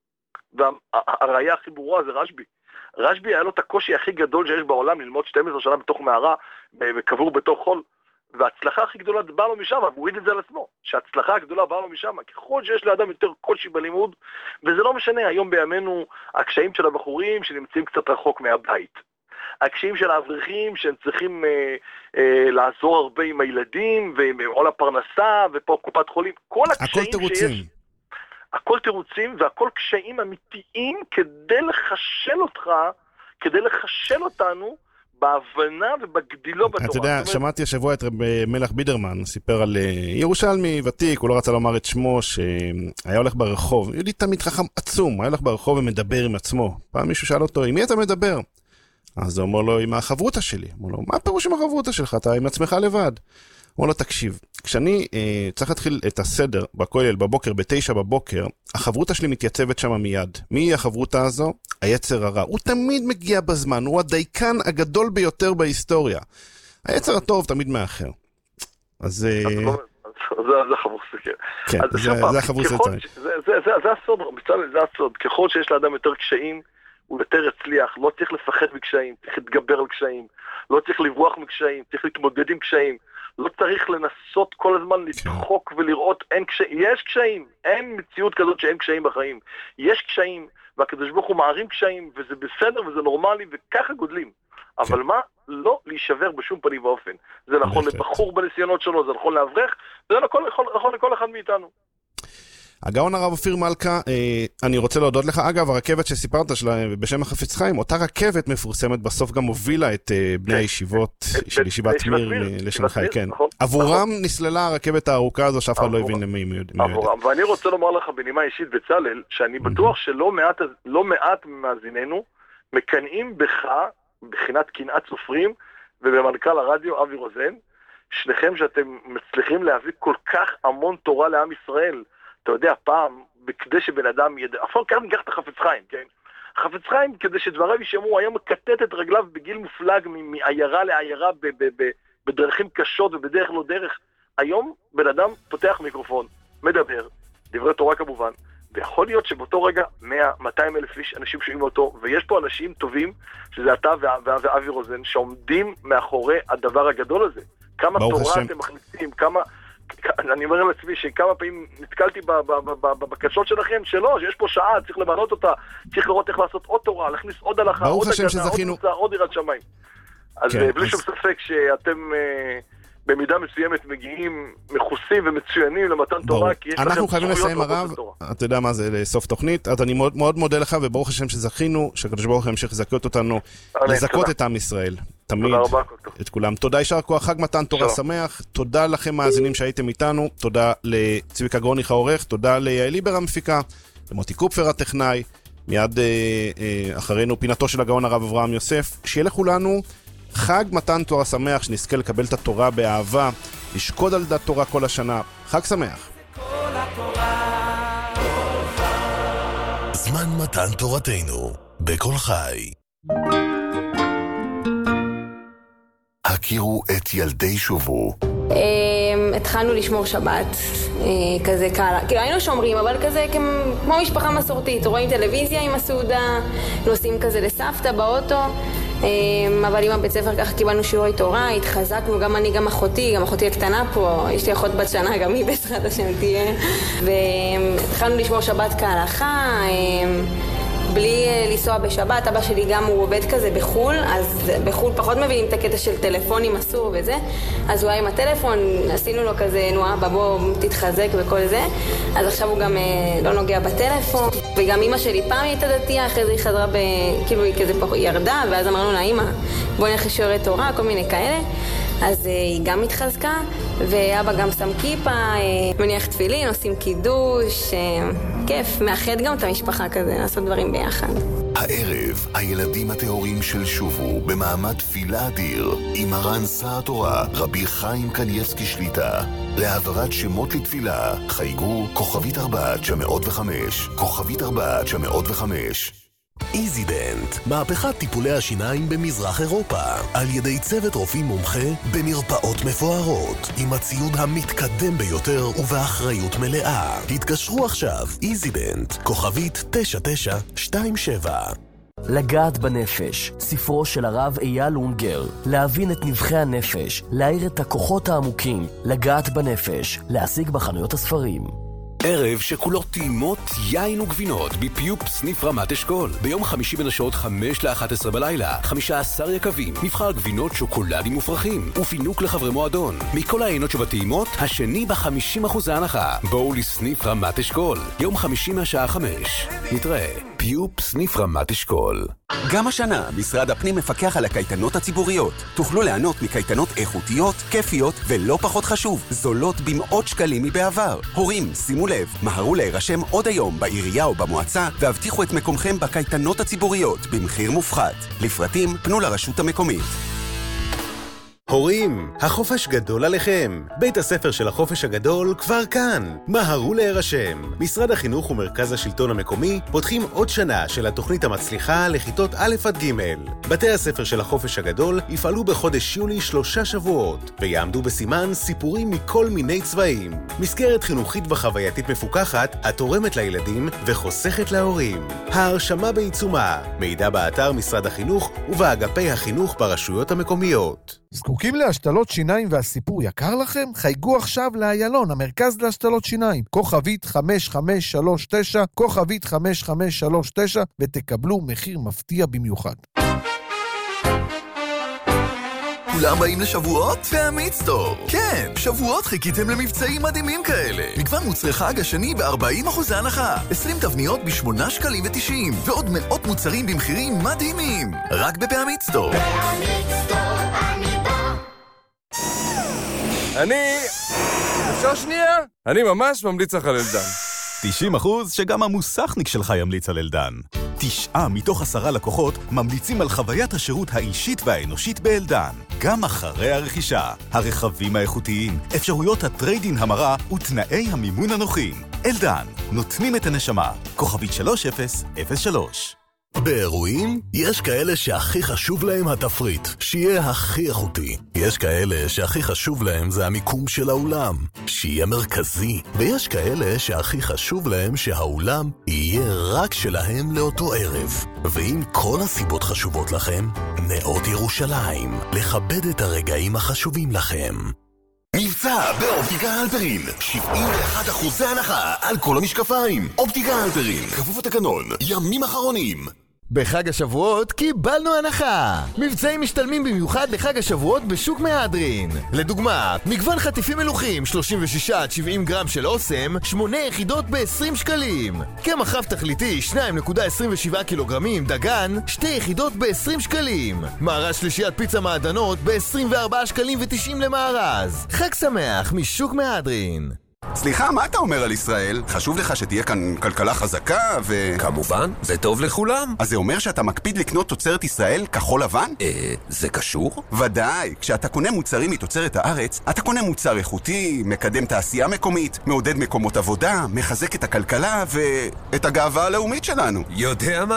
והראיה הכי ברורה זה רשב"י. רשב"י היה לו את הקושי הכי גדול שיש בעולם, ללמוד שתים עשרה שנה בתוך מערה, וקבור בתוך חול, וההצלחה הכי גדולה באה לו משם, והוא הוריד את זה על עצמו, שההצלחה הגדולה באה לו משם, ככל שיש לאדם יותר קושי בלימוד, וזה לא משנה, היום בימינו, הקשיים של הבחורים שנמצאים קצת רחוק מהבית, הקשיים של האברכים שהם צריכים אה, אה, לעזור הרבה עם הילדים, ועול הפרנסה, ופה קופת חולים, כל הקשיים שיש, הכל תירוצים, והכל קשיים אמיתיים כדי לחשל אותך, כדי לחשל אותנו, בהבנה ובגדילו בתורה. אתה יודע, שמעתי השבוע את רב מלך בידרמן, סיפר על ירושלמי ותיק, הוא לא רצה לומר את שמו, שהיה הולך ברחוב, יהודי תמיד חכם עצום, היה הולך ברחוב ומדבר עם עצמו. פעם מישהו שאל אותו, עם מי אתה מדבר? אז הוא אומר לו, עם החברותה שלי. הוא אומר לו, מה פירוש עם החברותה שלך? אתה עם עצמך לבד. הוא אומר לו, תקשיב, כשאני אה, צריך להתחיל את הסדר בכולל בבוקר, בתשע בבוקר, החברותה שלי מתייצבת שם מיד. מי היא החברותה הזו? היצר הרע. הוא תמיד מגיע בזמן, הוא הדייקן הגדול ביותר בהיסטוריה. היצר הטוב תמיד מאחר. אז... זה החברותה, כן. זה החברותה שצריך. זה הסוד, זה הסוד. ככל שיש לאדם יותר קשיים, הוא יותר יצליח. לא צריך לפחד מקשיים, צריך להתגבר על קשיים. לא צריך לברוח מקשיים, צריך להתמודד עם קשיים. לא צריך לנסות כל הזמן לדחוק ולראות, אין קשיים, יש קשיים, אין מציאות כזאת שאין קשיים בחיים. יש קשיים, והקדוש ברוך הוא מערים קשיים, וזה בסדר וזה נורמלי, וככה גודלים. אבל מה? לא להישבר בשום פנים ואופן. זה נכון לבחור בניסיונות שלו, זה נכון לאברך, זה נכון לכל אחד מאיתנו. הגאון הרב אופיר מלכה, אני רוצה להודות לך. אגב, הרכבת שסיפרת בשם החפץ חיים, אותה רכבת מפורסמת בסוף גם הובילה את בני הישיבות של ישיבת מיר לשנגחאי, כן. עבורם נסללה הרכבת הארוכה הזו שאף אחד לא הבין למי מי יודע. ואני רוצה לומר לך בנימה אישית בצלאל, שאני בטוח שלא מעט ממאזיננו מקנאים בך, בחינת קנאת סופרים, ובמנכ"ל הרדיו אבי רוזן, שניכם שאתם מצליחים להביא כל כך המון תורה לעם ישראל. אתה יודע, פעם, בכדי שבן אדם ידע, אפילו כאן ניקח את החפץ חיים, כן? החפץ חיים, כדי שדבריו ישמעו, היה מקטט את רגליו בגיל מופלג, מעיירה לעיירה, בדרכים קשות ובדרך לא דרך. היום, בן אדם פותח מיקרופון, מדבר, דברי תורה כמובן, ויכול להיות שבאותו רגע, מאה, מאתיים אלף איש, אנשים שומעים אותו, ויש פה אנשים טובים, שזה אתה ואבי רוזן, שעומדים מאחורי הדבר הגדול הזה. כמה תורה אתם מכניסים, כמה... אני אומר לעצמי שכמה פעמים נתקלתי בבקשות שלכם, שלא, שיש פה שעה, צריך למנות אותה, צריך לראות איך לעשות עוד תורה, להכניס עוד הלכה, עוד הגנה, עוד נוצה, עוד יראת שמיים. אז בלי שום ספק שאתם במידה מסוימת מגיעים מחוסים ומצוינים למתן תורה, כי יש לכם אנחנו חייבים לסיים הרב, אתה יודע מה זה לסוף תוכנית, אז אני מאוד מודה לך, וברוך השם שזכינו, שהקדוש ברוך הוא ימשיך לזכות אותנו, לזכות את עם ישראל. תמיד, את כולם. תודה, ישר כוח, חג מתן תורה שמח, תודה לכם מאזינים שהייתם איתנו, תודה לצביקה גרוניך העורך, תודה ליעל ליבר המפיקה, למוטי קופפר הטכנאי, מיד אה, אה, אחרינו פינתו של הגאון הרב אברהם יוסף, שיהיה לכולנו חג מתן תורה שמח, שנזכה לקבל את התורה באהבה, לשקוד על דת תורה כל השנה, חג שמח. זמן מתן תורתנו, בכל חי. הכירו את ילדי שובו. התחלנו לשמור שבת, כזה קל, כאילו היינו שומרים, אבל כזה כמו משפחה מסורתית, רואים טלוויזיה עם הסעודה, נוסעים כזה לסבתא באוטו, אבל עם הבית ספר ככה קיבלנו שיעורי תורה, התחזקנו, גם אני, גם אחותי, גם אחותי הקטנה פה, יש לי אחות בת שנה, גם היא בעזרת השם תהיה, והתחלנו לשמור שבת כהלכה, בלי לנסוע בשבת. אבא שלי גם הוא עובד כזה בחול, אז בחול פחות מבינים את הקטע של טלפונים אסור וזה, אז הוא היה עם הטלפון, עשינו לו כזה נועה בבוא תתחזק וכל זה, אז עכשיו הוא גם לא נוגע בטלפון. וגם אמא שלי פעם היא הייתה דתייה, אחרי זה היא חזרה ב... כאילו היא כזה פה ירדה, ואז אמרנו לה, אמא בואי נלך לשיעורי תורה, כל מיני כאלה, אז היא גם התחזקה, ואבא גם שם כיפה, מניח תפילין, עושים קידוש, כיף, מאחד גם את המשפחה כזה, לעשות דברים ביחד. הערב, הילדים הטהורים של שובו במעמד תפילה אדיר עם מרן שר התורה, רבי חיים קניאבסקי שליטה. להעברת שמות לתפילה, חייגו כוכבית ארבע תשע מאות וחמש, כוכבית ארבע תשע מאות וחמש. איזידנט, מהפכת טיפולי השיניים במזרח אירופה, על ידי צוות רופאים מומחה במרפאות מפוארות, עם הציוד המתקדם ביותר ובאחריות מלאה. התקשרו עכשיו, איזידנט, כוכבית תשע תשע שתיים שבע. לגעת בנפש, ספרו של הרב אייל אונגר. להבין את נבחי הנפש, להאיר את הכוחות העמוקים. לגעת בנפש, להשיג בחנויות הספרים. ערב שכולו טעימות, יין וגבינות בפיופ סניף רמת אשכול. ביום חמישי בין השעות חמש לאחת עשרה בלילה, חמישה עשר יקבים, מבחר גבינות שוקולדים מופרכים, ופינוק לחברי מועדון. מכל העיינות שבטעימות, השני ב-חמישים אחוז ההנחה. בואו לסניף רמת אשכול, יום חמישי מהשעה חמש. נתראה, פיופ סניף רמת אשכול. גם השנה, משרד הפנים מפקח על הקייטנות הציבוריות. תוכלו ליהנות מקייטנות איכותיות, כיפיות, ולא פחות חשוב, זולות במאות שקלים מבעבר. הורים, שימו לב, מהרו להירשם עוד היום בעירייה או במועצה, והבטיחו את מקומכם בקייטנות הציבוריות במחיר מופחת. לפרטים, פנו לרשות המקומית. הורים, החופש גדול עליכם. בית הספר של החופש הגדול כבר כאן. מהרו להירשם. משרד החינוך ומרכז השלטון המקומי פותחים עוד שנה של התוכנית המצליחה לכיתות א' עד ג'. בתי הספר של החופש הגדול יפעלו בחודש יולי שלושה שבועות, ויעמדו בסימן סיפורים מכל מיני צבעים. מסגרת חינוכית וחווייתית מפוקחת, התורמת לילדים וחוסכת להורים. ההרשמה בעיצומה. מידע באתר משרד החינוך ובאגפי החינוך ברשויות המקומיות. זקוקים להשתלות שיניים והסיפור יקר לכם? חייגו עכשיו לאיילון, המרכז להשתלות שיניים. כוכבית חמש חמש שלוש תשע, כוכבית חמש חמש שלוש תשע, ותקבלו מחיר מפתיע במיוחד. כולם באים לשבועות? פעמית סטור. כן, שבועות חיכיתם למבצעים מדהימים כאלה. מגוון מוצרי חג השני ב-ארבעים אחוז הנחה. עשרים תבניות ב-שמונה שקלים ותשעים, ועוד מאות מוצרים במחירים מדהימים. רק בפעמית סטור. פעמית סטור, אני בא. אני... אפשר שנייה? אני ממש ממליץ לך על אלדן. תשעים אחוז שגם המוסכניק שלך ימליץ על אלדן. תשעה מתוך עשרה לקוחות ממליצים על חוויית השירות האישית והאנושית באלדן. גם אחרי הרכישה, הרכבים האיכותיים, אפשרויות הטריידין המרה ותנאי המימון הנוחים. אלדן, נותנים את הנשמה. כוכבית שלוש אפס אפס שלוש. באירועים יש כאלה שהכי חשוב להם התפריט, שיהיה הכי איכותי. יש כאלה שהכי חשוב להם זה המיקום של האולם, שיהיה מרכזי. ויש כאלה שהכי חשוב להם שהאולם יהיה רק שלהם לאותו ערב. ואם כל הסיבות חשובות לכם, נאות ירושלים, לכבד את הרגעים החשובים לכם. מבצע באופטיקה הלפרין, שבעים ואחד אחוז הנחה על כל המשקפיים. אופטיקה הלפרין, כפוף לתקנון, ימים אחרונים. בחג השבועות קיבלנו הנחה. מבצעים משתלמים במיוחד לחג השבועות בשוק מהדרין. לדוגמה, מגוון חטיפים מלוכים שלושים ושש עד שבעים גרם של אוסם, שמונה יחידות ב-עשרים שקלים. קמח רב תכליתי שתיים נקודה עשרים ושבע קילוגרמים דגן, שתי יחידות ב-עשרים שקלים. מארז שלישיית פיצה מעדנות ב-עשרים וארבעה שקלים ותשעים למארז. חג שמח משוק מהדרין. סליחה, מה אתה אומר על ישראל? חשוב לך שתהיה כאן כלכלה חזקה ו... כמובן, זה טוב לכולם. אז זה אומר שאתה מקפיד לקנות תוצרת ישראל כחול לבן? אה, זה קשור? ודאי, כשאתה קונה מוצרים מתוצרת הארץ, אתה קונה מוצר איכותי, מקדם תעשייה מקומית, מעודד מקומות עבודה, מחזק את הכלכלה ואת הגאווה הלאומית שלנו. יודע מה?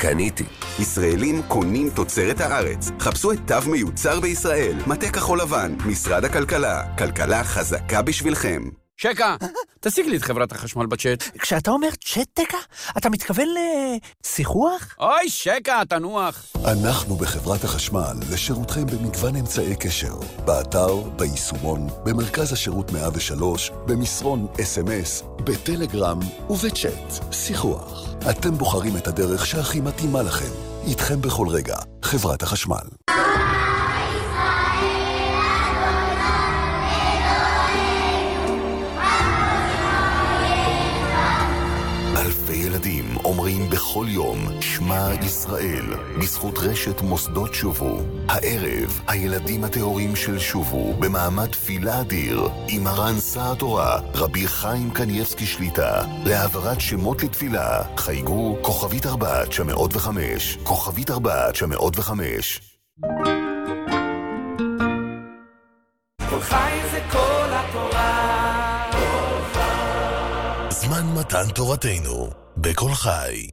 קניתי. ישראלים קונים תוצרת הארץ. חפשו את תו מיוצר בישראל. מטה כחול לבן, משרד הכלכלה. כלכלה חזקה בשבילכם. שקה, תשיג לי את חברת החשמל בצ'אט. כשאתה אומר צ'אט-טקה, אתה מתכוון לשיחוח? אוי, שקה, תנוח. אנחנו בחברת החשמל לשירותכם במגוון אמצעי קשר. באתר, ביישומון, במרכז השירות מאה ושלוש, במסרון אס אם אס, בטלגרם ובצ'אט. שיחוח. אתם בוחרים את הדרך שהכי מתאימה לכם. איתכם בכל רגע. חברת החשמל. אלפי ילדים אומרים בכל יום שמע ישראל בזכות רשת מוסדות שובו. הערב הילדים הטהורים של שובו במעמד תפילה אדיר עם מרן שר התורה רבי חיים קניאבסקי שליטה. להעברת שמות לתפילה חייגו כוכבית ארבע תשע מאות וחמש, כוכבית ארבע תשע מאות וחמש. כל חי זה כל התורה, זמן מתן תורתנו בכל חי.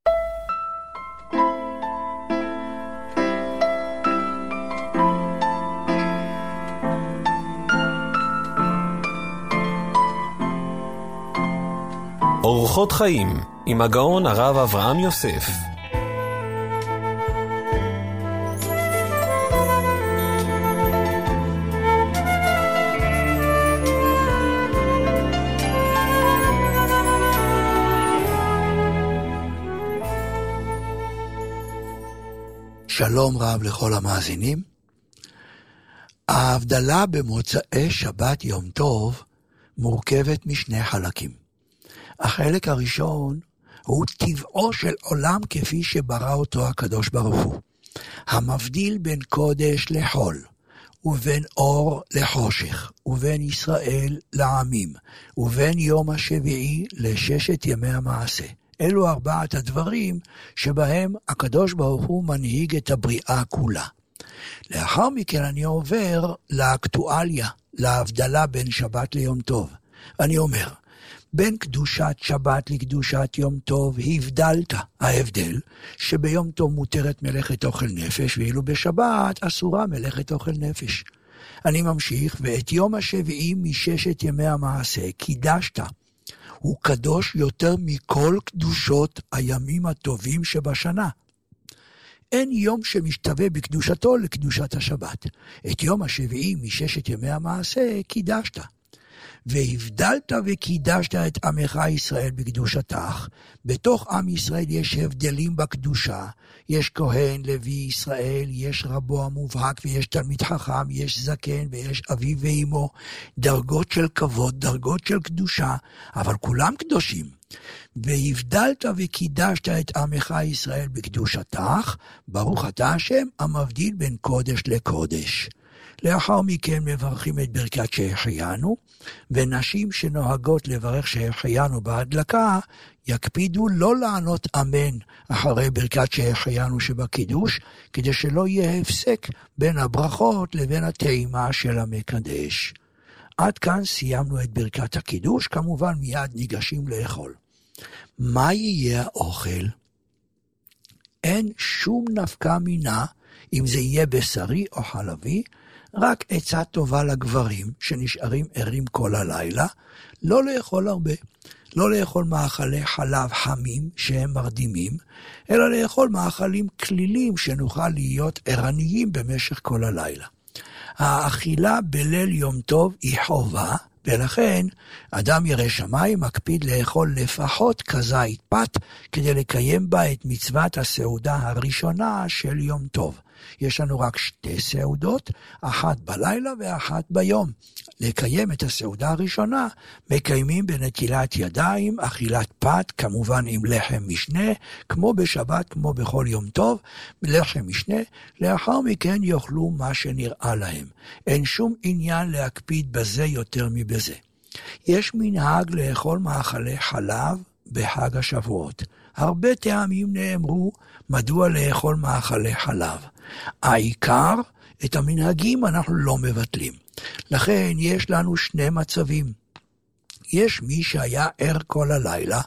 אורחות חיים עם הגאון הרב אברהם יוסף. שלום רב לכל המאזינים. ההבדלה במוצאי שבת יום טוב מורכבת משני חלקים. החלק הראשון הוא טבעו של עולם כפי שברא אותו הקדוש ברוך הוא, המבדיל בין קודש לחול, ובין אור לחושך, ובין ישראל לעמים, ובין יום השביעי לששת ימי המעשה. אלו ארבעת הדברים שבהם הקדוש ברוך הוא מנהיג את הבריאה כולה. לאחר מכן אני עובר לאקטואליה, להבדלה בין שבת ליום טוב. אני אומר, בין קדושת שבת לקדושת יום טוב הבדלת. ההבדל שביום טוב מותרת מלאכת אוכל נפש, ואילו בשבת אסורה מלאכת אוכל נפש. אני ממשיך, ואת יום השביעי מששת ימי המעשה קידשת. הוא קדוש יותר מכל קדושות הימים הטובים שבשנה. אין יום שמשתווה בקדושתו לקדושת השבת. את יום השביעי מששת ימי המעשה קידשת. והבדלת וקידשת את עמך ישראל בקדושתך. בתוך עם ישראל יש הבדלים בקדושה. יש כהן, לוי, ישראל, יש רבו המובהק ויש תלמיד חכם, יש זקן ויש אבי ואמו. דרגות של כבוד, דרגות של קדושה, אבל כולם קדושים. והבדלת וקידשת את עמך ישראל בקדושתך. ברוך אתה השם המבדיל בין קודש לקודש. לאחר מכן מברכים את ברכת שהחיינו, ונשים שנוהגות לברך שהחיינו בהדלקה, יקפידו לא לענות אמן אחרי ברכת שהחיינו שבקידוש, כדי שלא יהיה הפסק בין הברכות לבין הטעימה של המקדש. עד כאן סיימנו את ברכת הקידוש, כמובן מיד ניגשים לאכול. מה יהיה האוכל? אין שום נפקא מינה אם זה יהיה בשרי או חלבי, רק עצה טובה לגברים שנשארים ערים כל הלילה, לא לאכול הרבה, לא לאכול מאכלי חלב חמים שהם מרדימים, אלא לאכול מאכלים כלילים שנוכל להיות ערניים במשך כל הלילה. האכילה בליל יום טוב היא חובה, ולכן אדם ירא שמיים מקפיד לאכול לפחות כזית פת, כדי לקיים בה את מצוות הסעודה הראשונה של יום טוב. יש לנו רק שתי סעודות, אחת בלילה ואחת ביום. לקיים את הסעודה הראשונה, מקיימים בנטילת ידיים, אכילת פת, כמובן עם לחם משנה, כמו בשבת, כמו בכל יום טוב, לחם משנה, לאחר מכן יאכלו מה שנראה להם. אין שום עניין להקפיד בזה יותר מבזה. יש מנהג לאכול מאכלי חלב בחג השבועות. הרבה טעמים נאמרו מדוע לאכול מאכלי חלב. העיקר, את המנהגים אנחנו לא מבטלים. לכן יש לנו שני מצבים. יש מי שהיה ער כל הלילה,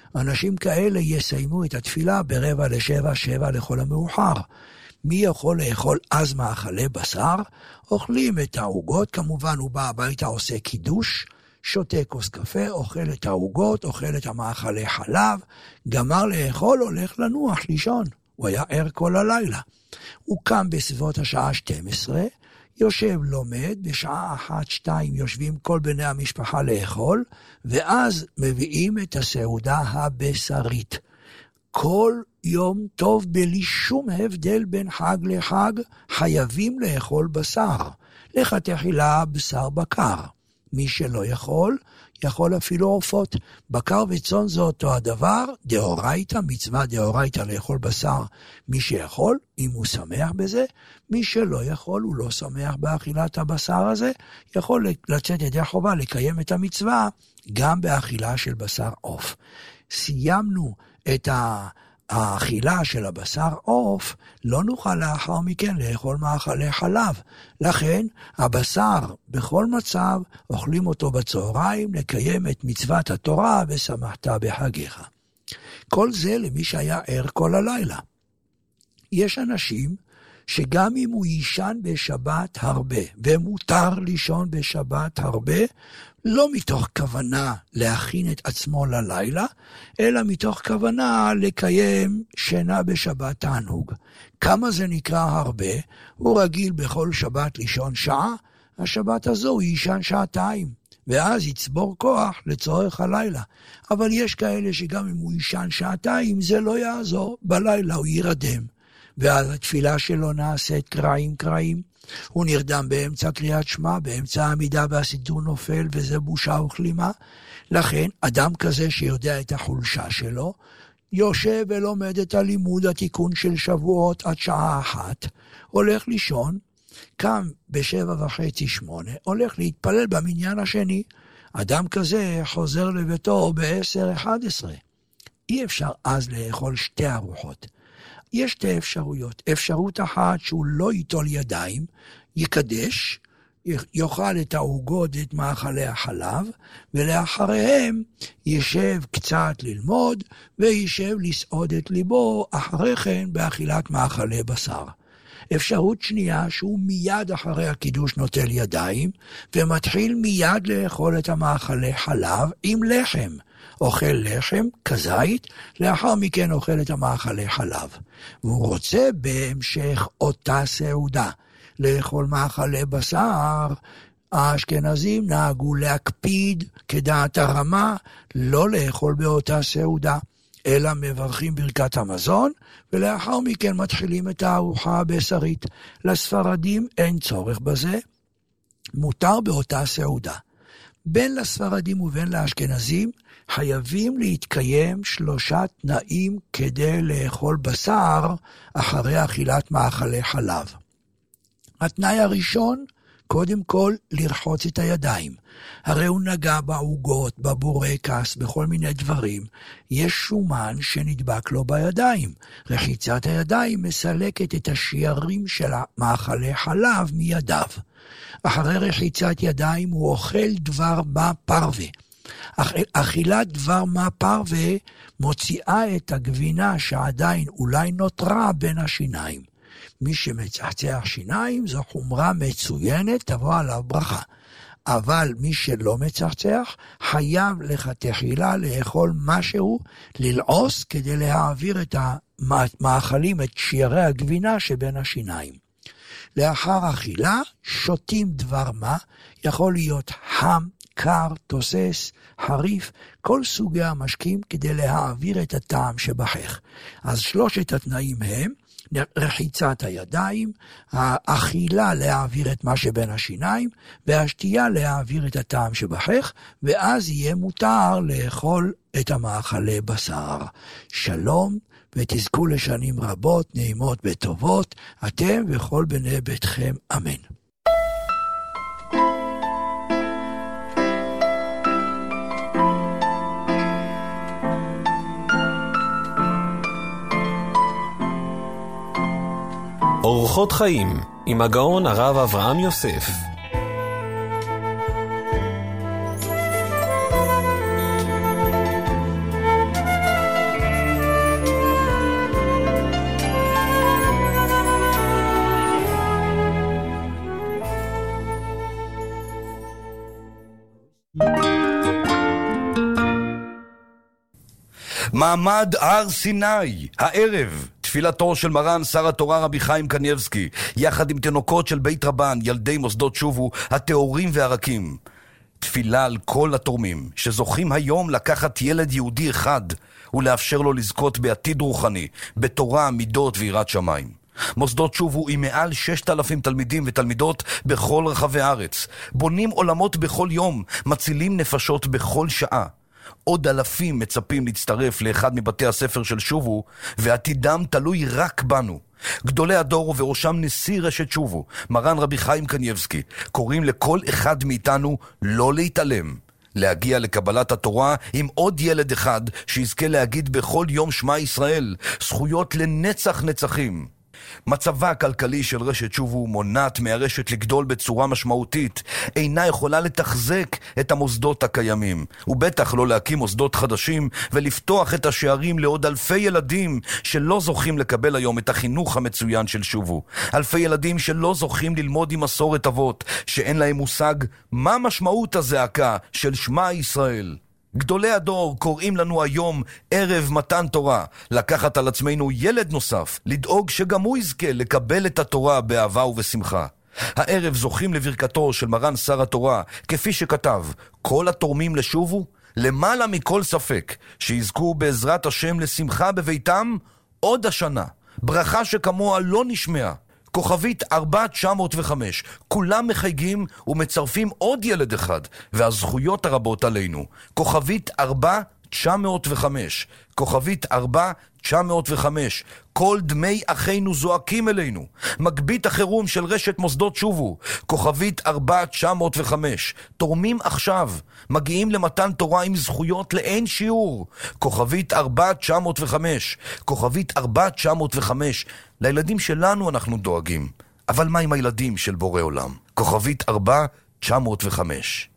אנשים כאלה יסיימו את התפילה ברבע לשבע, שבע לכל המאוחר. מי יכול לאכול אז מאכלי בשר? אוכלים את העוגות, כמובן הוא בא הביתה עושה קידוש, שותה כוס קפה, אוכל את העוגות, אוכל את המאכלי חלב, גמר לאכול, הולך לנוח, לישון. הוא היה ער כל הלילה. הוא קם בסביבות השעה שתים עשרה, יושב לומד, בשעה אחת, שתיים יושבים כל בני המשפחה לאכול, ואז מביאים את הסעודה הבשרית. כל יום טוב בלי שום הבדל בין חג לחג, חייבים לאכול בשר. לכתחילה בשר בקר. מי שלא יכול, יכול אפילו עופות. בקר וצאן זה אותו הדבר, דאורייתא, מצווה דאורייתא לאכול בשר. מי שיכול, אם הוא שמח בזה, מי שלא יכול, הוא לא שמח באכילת הבשר הזה, יכול לצאת ידי חובה לקיים את המצווה, גם באכילה של בשר עוף. סיימנו את ה... האכילה של הבשר עוף, לא נוכל לאחר מכן לאכול מאכלי חלב. לכן, הבשר, בכל מצב, אוכלים אותו בצהריים, לקיים את מצוות התורה ושמחת בחגיך. כל זה למי שהיה ער כל הלילה. יש אנשים שגם אם הוא יישן בשבת הרבה, ומותר לישון בשבת הרבה, לא מתוך כוונה להכין את עצמו ללילה, אלא מתוך כוונה לקיים שינה בשבת תענוג. כמה זה נקרא הרבה? הוא רגיל בכל שבת לישון שעה, השבת הזו הוא יישן שעתיים, ואז יצבור כוח לצורך הלילה. אבל יש כאלה שגם אם הוא יישן שעתיים, זה לא יעזור, בלילה הוא יירדם. ואז התפילה שלו נעשית קרעים קרעים, הוא נרדם באמצע קריאת שמע, באמצע העמידה והסידור נופל, וזה בושה וכלימה. לכן, אדם כזה שיודע את החולשה שלו, יושב ולומד את הלימוד התיקון של שבועות עד שעה אחת, הולך לישון, קם בשבע וחצי שמונה, הולך להתפלל במניין השני, אדם כזה חוזר לביתו בעשר אחד עשרה. אי אפשר אז לאכול שתי ארוחות. יש שתי אפשרויות. אפשרות אחת שהוא לא ייטול ידיים, יקדש, יאכל את העוגות ואת מאכלי החלב, ולאחריהם ישב קצת ללמוד, וישב לסעוד את ליבו אחרי כן באכילת מאכלי בשר. אפשרות שנייה שהוא מיד אחרי הקידוש נוטל ידיים, ומתחיל מיד לאכול את המאכלי חלב עם לחם. אוכל לחם, כזית, לאחר מכן אוכל את המאכלי חלב. והוא רוצה בהמשך אותה סעודה, לאכול מאכלי בשר. האשכנזים נהגו להקפיד כדעת הרמה, לא לאכול באותה סעודה, אלא מברכים ברכת המזון, ולאחר מכן מתחילים את הארוחה הבשרית. לספרדים אין צורך בזה, מותר באותה סעודה. בין לספרדים ובין לאשכנזים, חייבים להתקיים שלושה תנאים כדי לאכול בשר אחרי אכילת מאכלי חלב. התנאי הראשון, קודם כל לרחוץ את הידיים. הרי הוא נגע בעוגות, בבורקס, בכל מיני דברים. יש שומן שנדבק לו בידיים. רחיצת הידיים מסלקת את השיירים של מאכלי חלב מידיו. אחרי רחיצת ידיים הוא אוכל דבר מה פרווה. אכילת דבר מה פרווה מוציאה את הגבינה שעדיין אולי נותרה בין השיניים. מי שמצחצח שיניים זו חומרה מצוינת, תבוא עליו ברכה. אבל מי שלא מצחצח חייב לכתחילה לאכול משהו, ללעוס כדי להעביר את המאכלים, את שיירי הגבינה שבין השיניים. לאחר אכילה שותים דבר מה, יכול להיות חם, קר, תוסס, חריף, כל סוגי המשקים כדי להעביר את הטעם שבחך. אז שלושת התנאים הם רחיצת הידיים, האכילה להעביר את מה שבין השיניים, והשתייה להעביר את הטעם שבחך, ואז יהיה מותר לאכול את המאכלי בשר. שלום, ותזכו לשנים רבות, נעימות וטובות, אתם וכל בני ביתכם, אמן. אורחות חיים עם הגאון הרב אברהם יוסף. מעמד הר סיני, הערב, תפילתו של מרן שר התורה רבי חיים קניבסקי, יחד עם תינוקות של בית רבן, ילדי מוסדות שובו, הטהורים והרקים. תפילה על כל התורמים, שזוכים היום לקחת ילד יהודי אחד, ולאפשר לו לזכות בעתיד רוחני, בתורה, מידות ויראת שמיים. מוסדות שובו עם מעל ששת אלפים תלמידים ותלמידות בכל רחבי הארץ. בונים עולמות בכל יום, מצילים נפשות בכל שעה. עוד אלפים מצפים להצטרף לאחד מבתי הספר של שובו, ועתידם תלוי רק בנו. גדולי הדור ובראשם נשיא רשת שובו, מרן רבי חיים קניבסקי, קוראים לכל אחד מאיתנו לא להתעלם, להגיע לקבלת התורה עם עוד ילד אחד שיזכה להגיד בכל יום שמע ישראל, זכויות לנצח נצחים. מצבה הכלכלי של רשת שובו מונעת מהרשת לגדול בצורה משמעותית, אינה יכולה לתחזק את המוסדות הקיימים, ובטח לא להקים מוסדות חדשים ולפתוח את השערים לעוד אלפי ילדים שלא זוכים לקבל היום את החינוך המצוין של שובו. אלפי ילדים שלא זוכים ללמוד עם מסורת אבות, שאין להם מושג מה משמעות הזעקה של שמע ישראל. גדולי הדור קוראים לנו היום ערב מתן תורה, לקחת על עצמנו ילד נוסף, לדאוג שגם הוא יזכה לקבל את התורה באהבה ובשמחה. הערב זוכים לברכתו של מרן שר התורה, כפי שכתב, כל התורמים לשובו, למעלה מכל ספק, שיזכו בעזרת השם לשמחה בביתם עוד השנה. ברכה שכמוה לא נשמעה. כוכבית ארבע תשע מאות וחמש, כולם מחייגים ומצרפים עוד ילד אחד, והזכויות הרבות עלינו. כוכבית ארבע תשע מאות וחמש, כוכבית ארבע תשע מאות וחמש, כל דמי אחינו זועקים אלינו. מגבית החירום של רשת מוסדות שובו, כוכבית ארבע תשע מאות וחמש, תורמים עכשיו, מגיעים למתן תורה עם זכויות לאין שיעור. כוכבית ארבע תשע מאות וחמש, כוכבית ארבע תשע מאות וחמש, לילדים שלנו אנחנו דואגים, אבל מה עם הילדים של בורא עולם? כוכבית ארבע תשע מאות וחמש.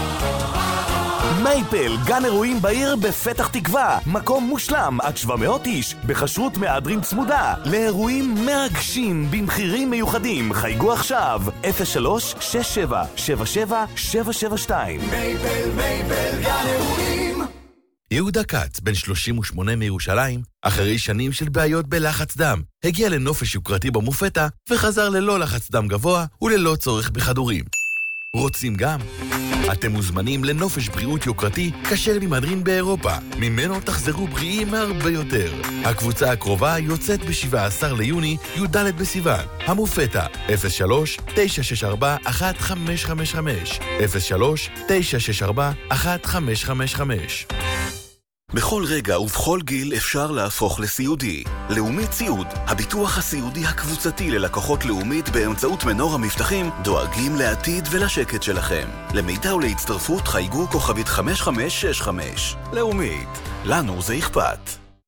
מייפל, גן אירועים בעיר בפתח תקווה, מקום מושלם עד שבע מאות איש, בחשרות מהדרין צמודה, לאירועים מרגשים במחירים מיוחדים. חייגו עכשיו אפס שלוש שש שבע שבע שבע שבע שבע שתיים. מייפל, מייפל, גן אירועים. יהודה כץ, בן שלושים ושמונה מירושלים, אחרי שנים של בעיות בלחץ דם, הגיע לנופש יוקרתי במופתה וחזר ללא לחץ דם גבוה וללא צורך בכדורים. רוצים גם? אתם מוזמנים לנופש בריאות יוקרתי כשר למהדרין באירופה, ממנו תחזרו בריאים הרבה יותר. הקבוצה הקרובה יוצאת ב-שבעה עשר ליוני, י"ד בסיוון. המופתה אפס שלוש תשע שש ארבע אחת חמש חמש חמש, אפס שלוש תשע שש ארבע אחת חמש חמש חמש. בכל רגע ובכל גיל אפשר להפוך לסיעודי. לאומית ציוד, הביטוח הסיעודי הקבוצתי ללקוחות לאומית באמצעות מנור המבטחים, דואגים לעתיד ולשקט שלכם. למידע ולהצטרפות חייגו כוכבית חמש חמש שש חמש. לאומית, לנו זה אכפת.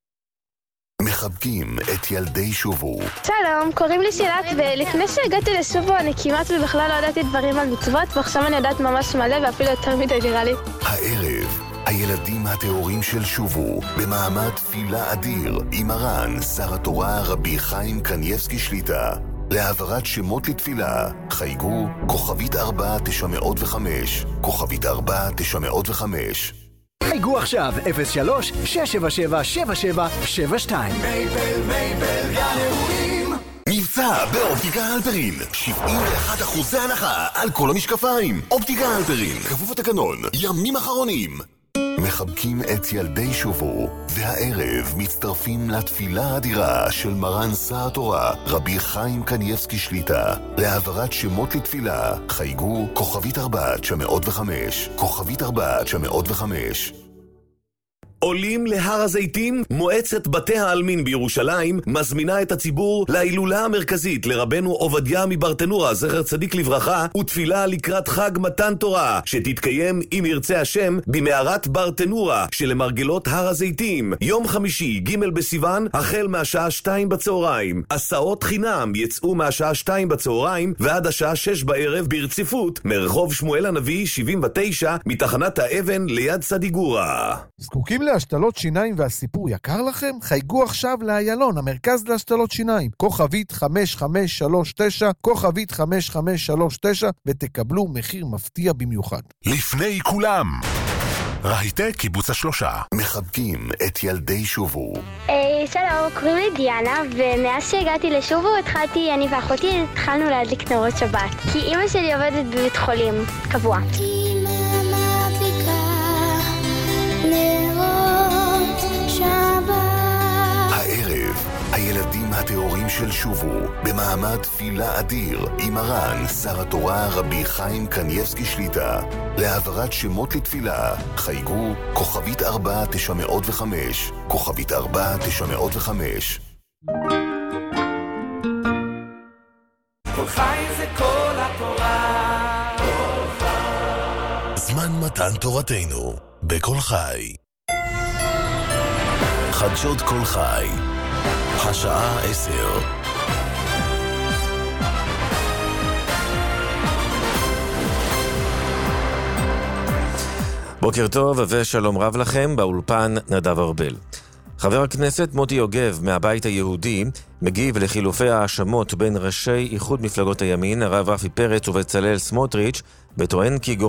מחבקים את ילדי שובו. שלום, קוראים לי שילת, ולפני שהגעתי לשובו אני כמעט ובכלל לא ידעתי דברים על מצוות, ועכשיו אני יודעת ממש מלא ואפילו יותר מדי נראה לי. הערב הילדים הטהורים של שובו במעמד תפילה אדיר עם מרן שר התורה רבי חיים קניבסקי שליטה. להעברת שמות לתפילה חייגו כוכבית ארבע תשע מאות וחמש, כוכבית ארבע תשע מאות וחמש. חייגו עכשיו אפס שלוש שש שבע שבע שבע שבע שבע שתיים. מייפל, מייפל, גן אירועים. מבצע באופטיקה הלפרין, שבעים ואחד אחוזי הנחה על כל המשקפיים. אופטיקה הלפרין, כפוף התקנון, ימים אחרונים. מחבקים את ילדי שובו, והערב מצטרפים לתפילה האדירה של מרן שר התורה רבי חיים קניבסקי שליטה. להעברת שמות לתפילה חייגו כוכבית ארבע תשע מאות וחמש, כוכבית ארבע תשע מאות וחמש. עולים להר הזיתים, מועצת בתי העלמין בירושלים מזמינה את הציבור להילולה המרכזית לרבנו עובדיה מברטנורה, זכר צדיק לברכה, ותפילה לקראת חג מתן תורה, שתתקיים אם ירצה השם במערת ברטנורה שלמרגלות הר הזיתים, יום חמישי ג' בסיוון, החל מהשעה שתיים בצהריים. הסעות חינם יצאו מהשעה שתיים בצהריים ועד השעה שש בערב ברציפות, מרחוב שמואל הנביא שבעים ותשע מתחנת האבן ליד סדיגורה. זקוקים להשתלות שיניים והסיפור יקר לכם? חייגו עכשיו לאיילון, המרכז להשתלות שיניים. כוכבית חמש חמש שלוש תשע, כוכבית חמש חמש שלוש תשע, ותקבלו מחיר מפתיע במיוחד. לפני כולם, רהיטי קיבוץ השלושה. מחבקים את ילדי שובו. שלום, קוראים לי דיאנה, ומאז שהגעתי לשובו התחלתי, אני ואחותי התחלנו להדליק נרות שבת. כי אמא שלי עובדת בבית חולים, קבוע. הערב, הילדים התיאורים של שובו, במעמד תפילה אדיר, עם מרן, שר התורה רבי חיים קניבסקי שליטה. להעברת שמות לתפילה, חייגו כוכבית ארבע תשע מאות וחמש, כוכבית ארבע תשע מאות וחמש. כל חי זה כל התורה. זמן מתן תורתנו, בכל חי. חדשות כל חי, השעה עשר. בוקר טוב ושלום רב לכם, באולפן נדב ארבל. חבר הכנסת מוטי יוגב מהבית היהודי מגיב לחילופי האשמות בין ראשי איחוד מפלגות הימין, הרב רפי פרץ ובצלאל סמוטריץ', וטוען כי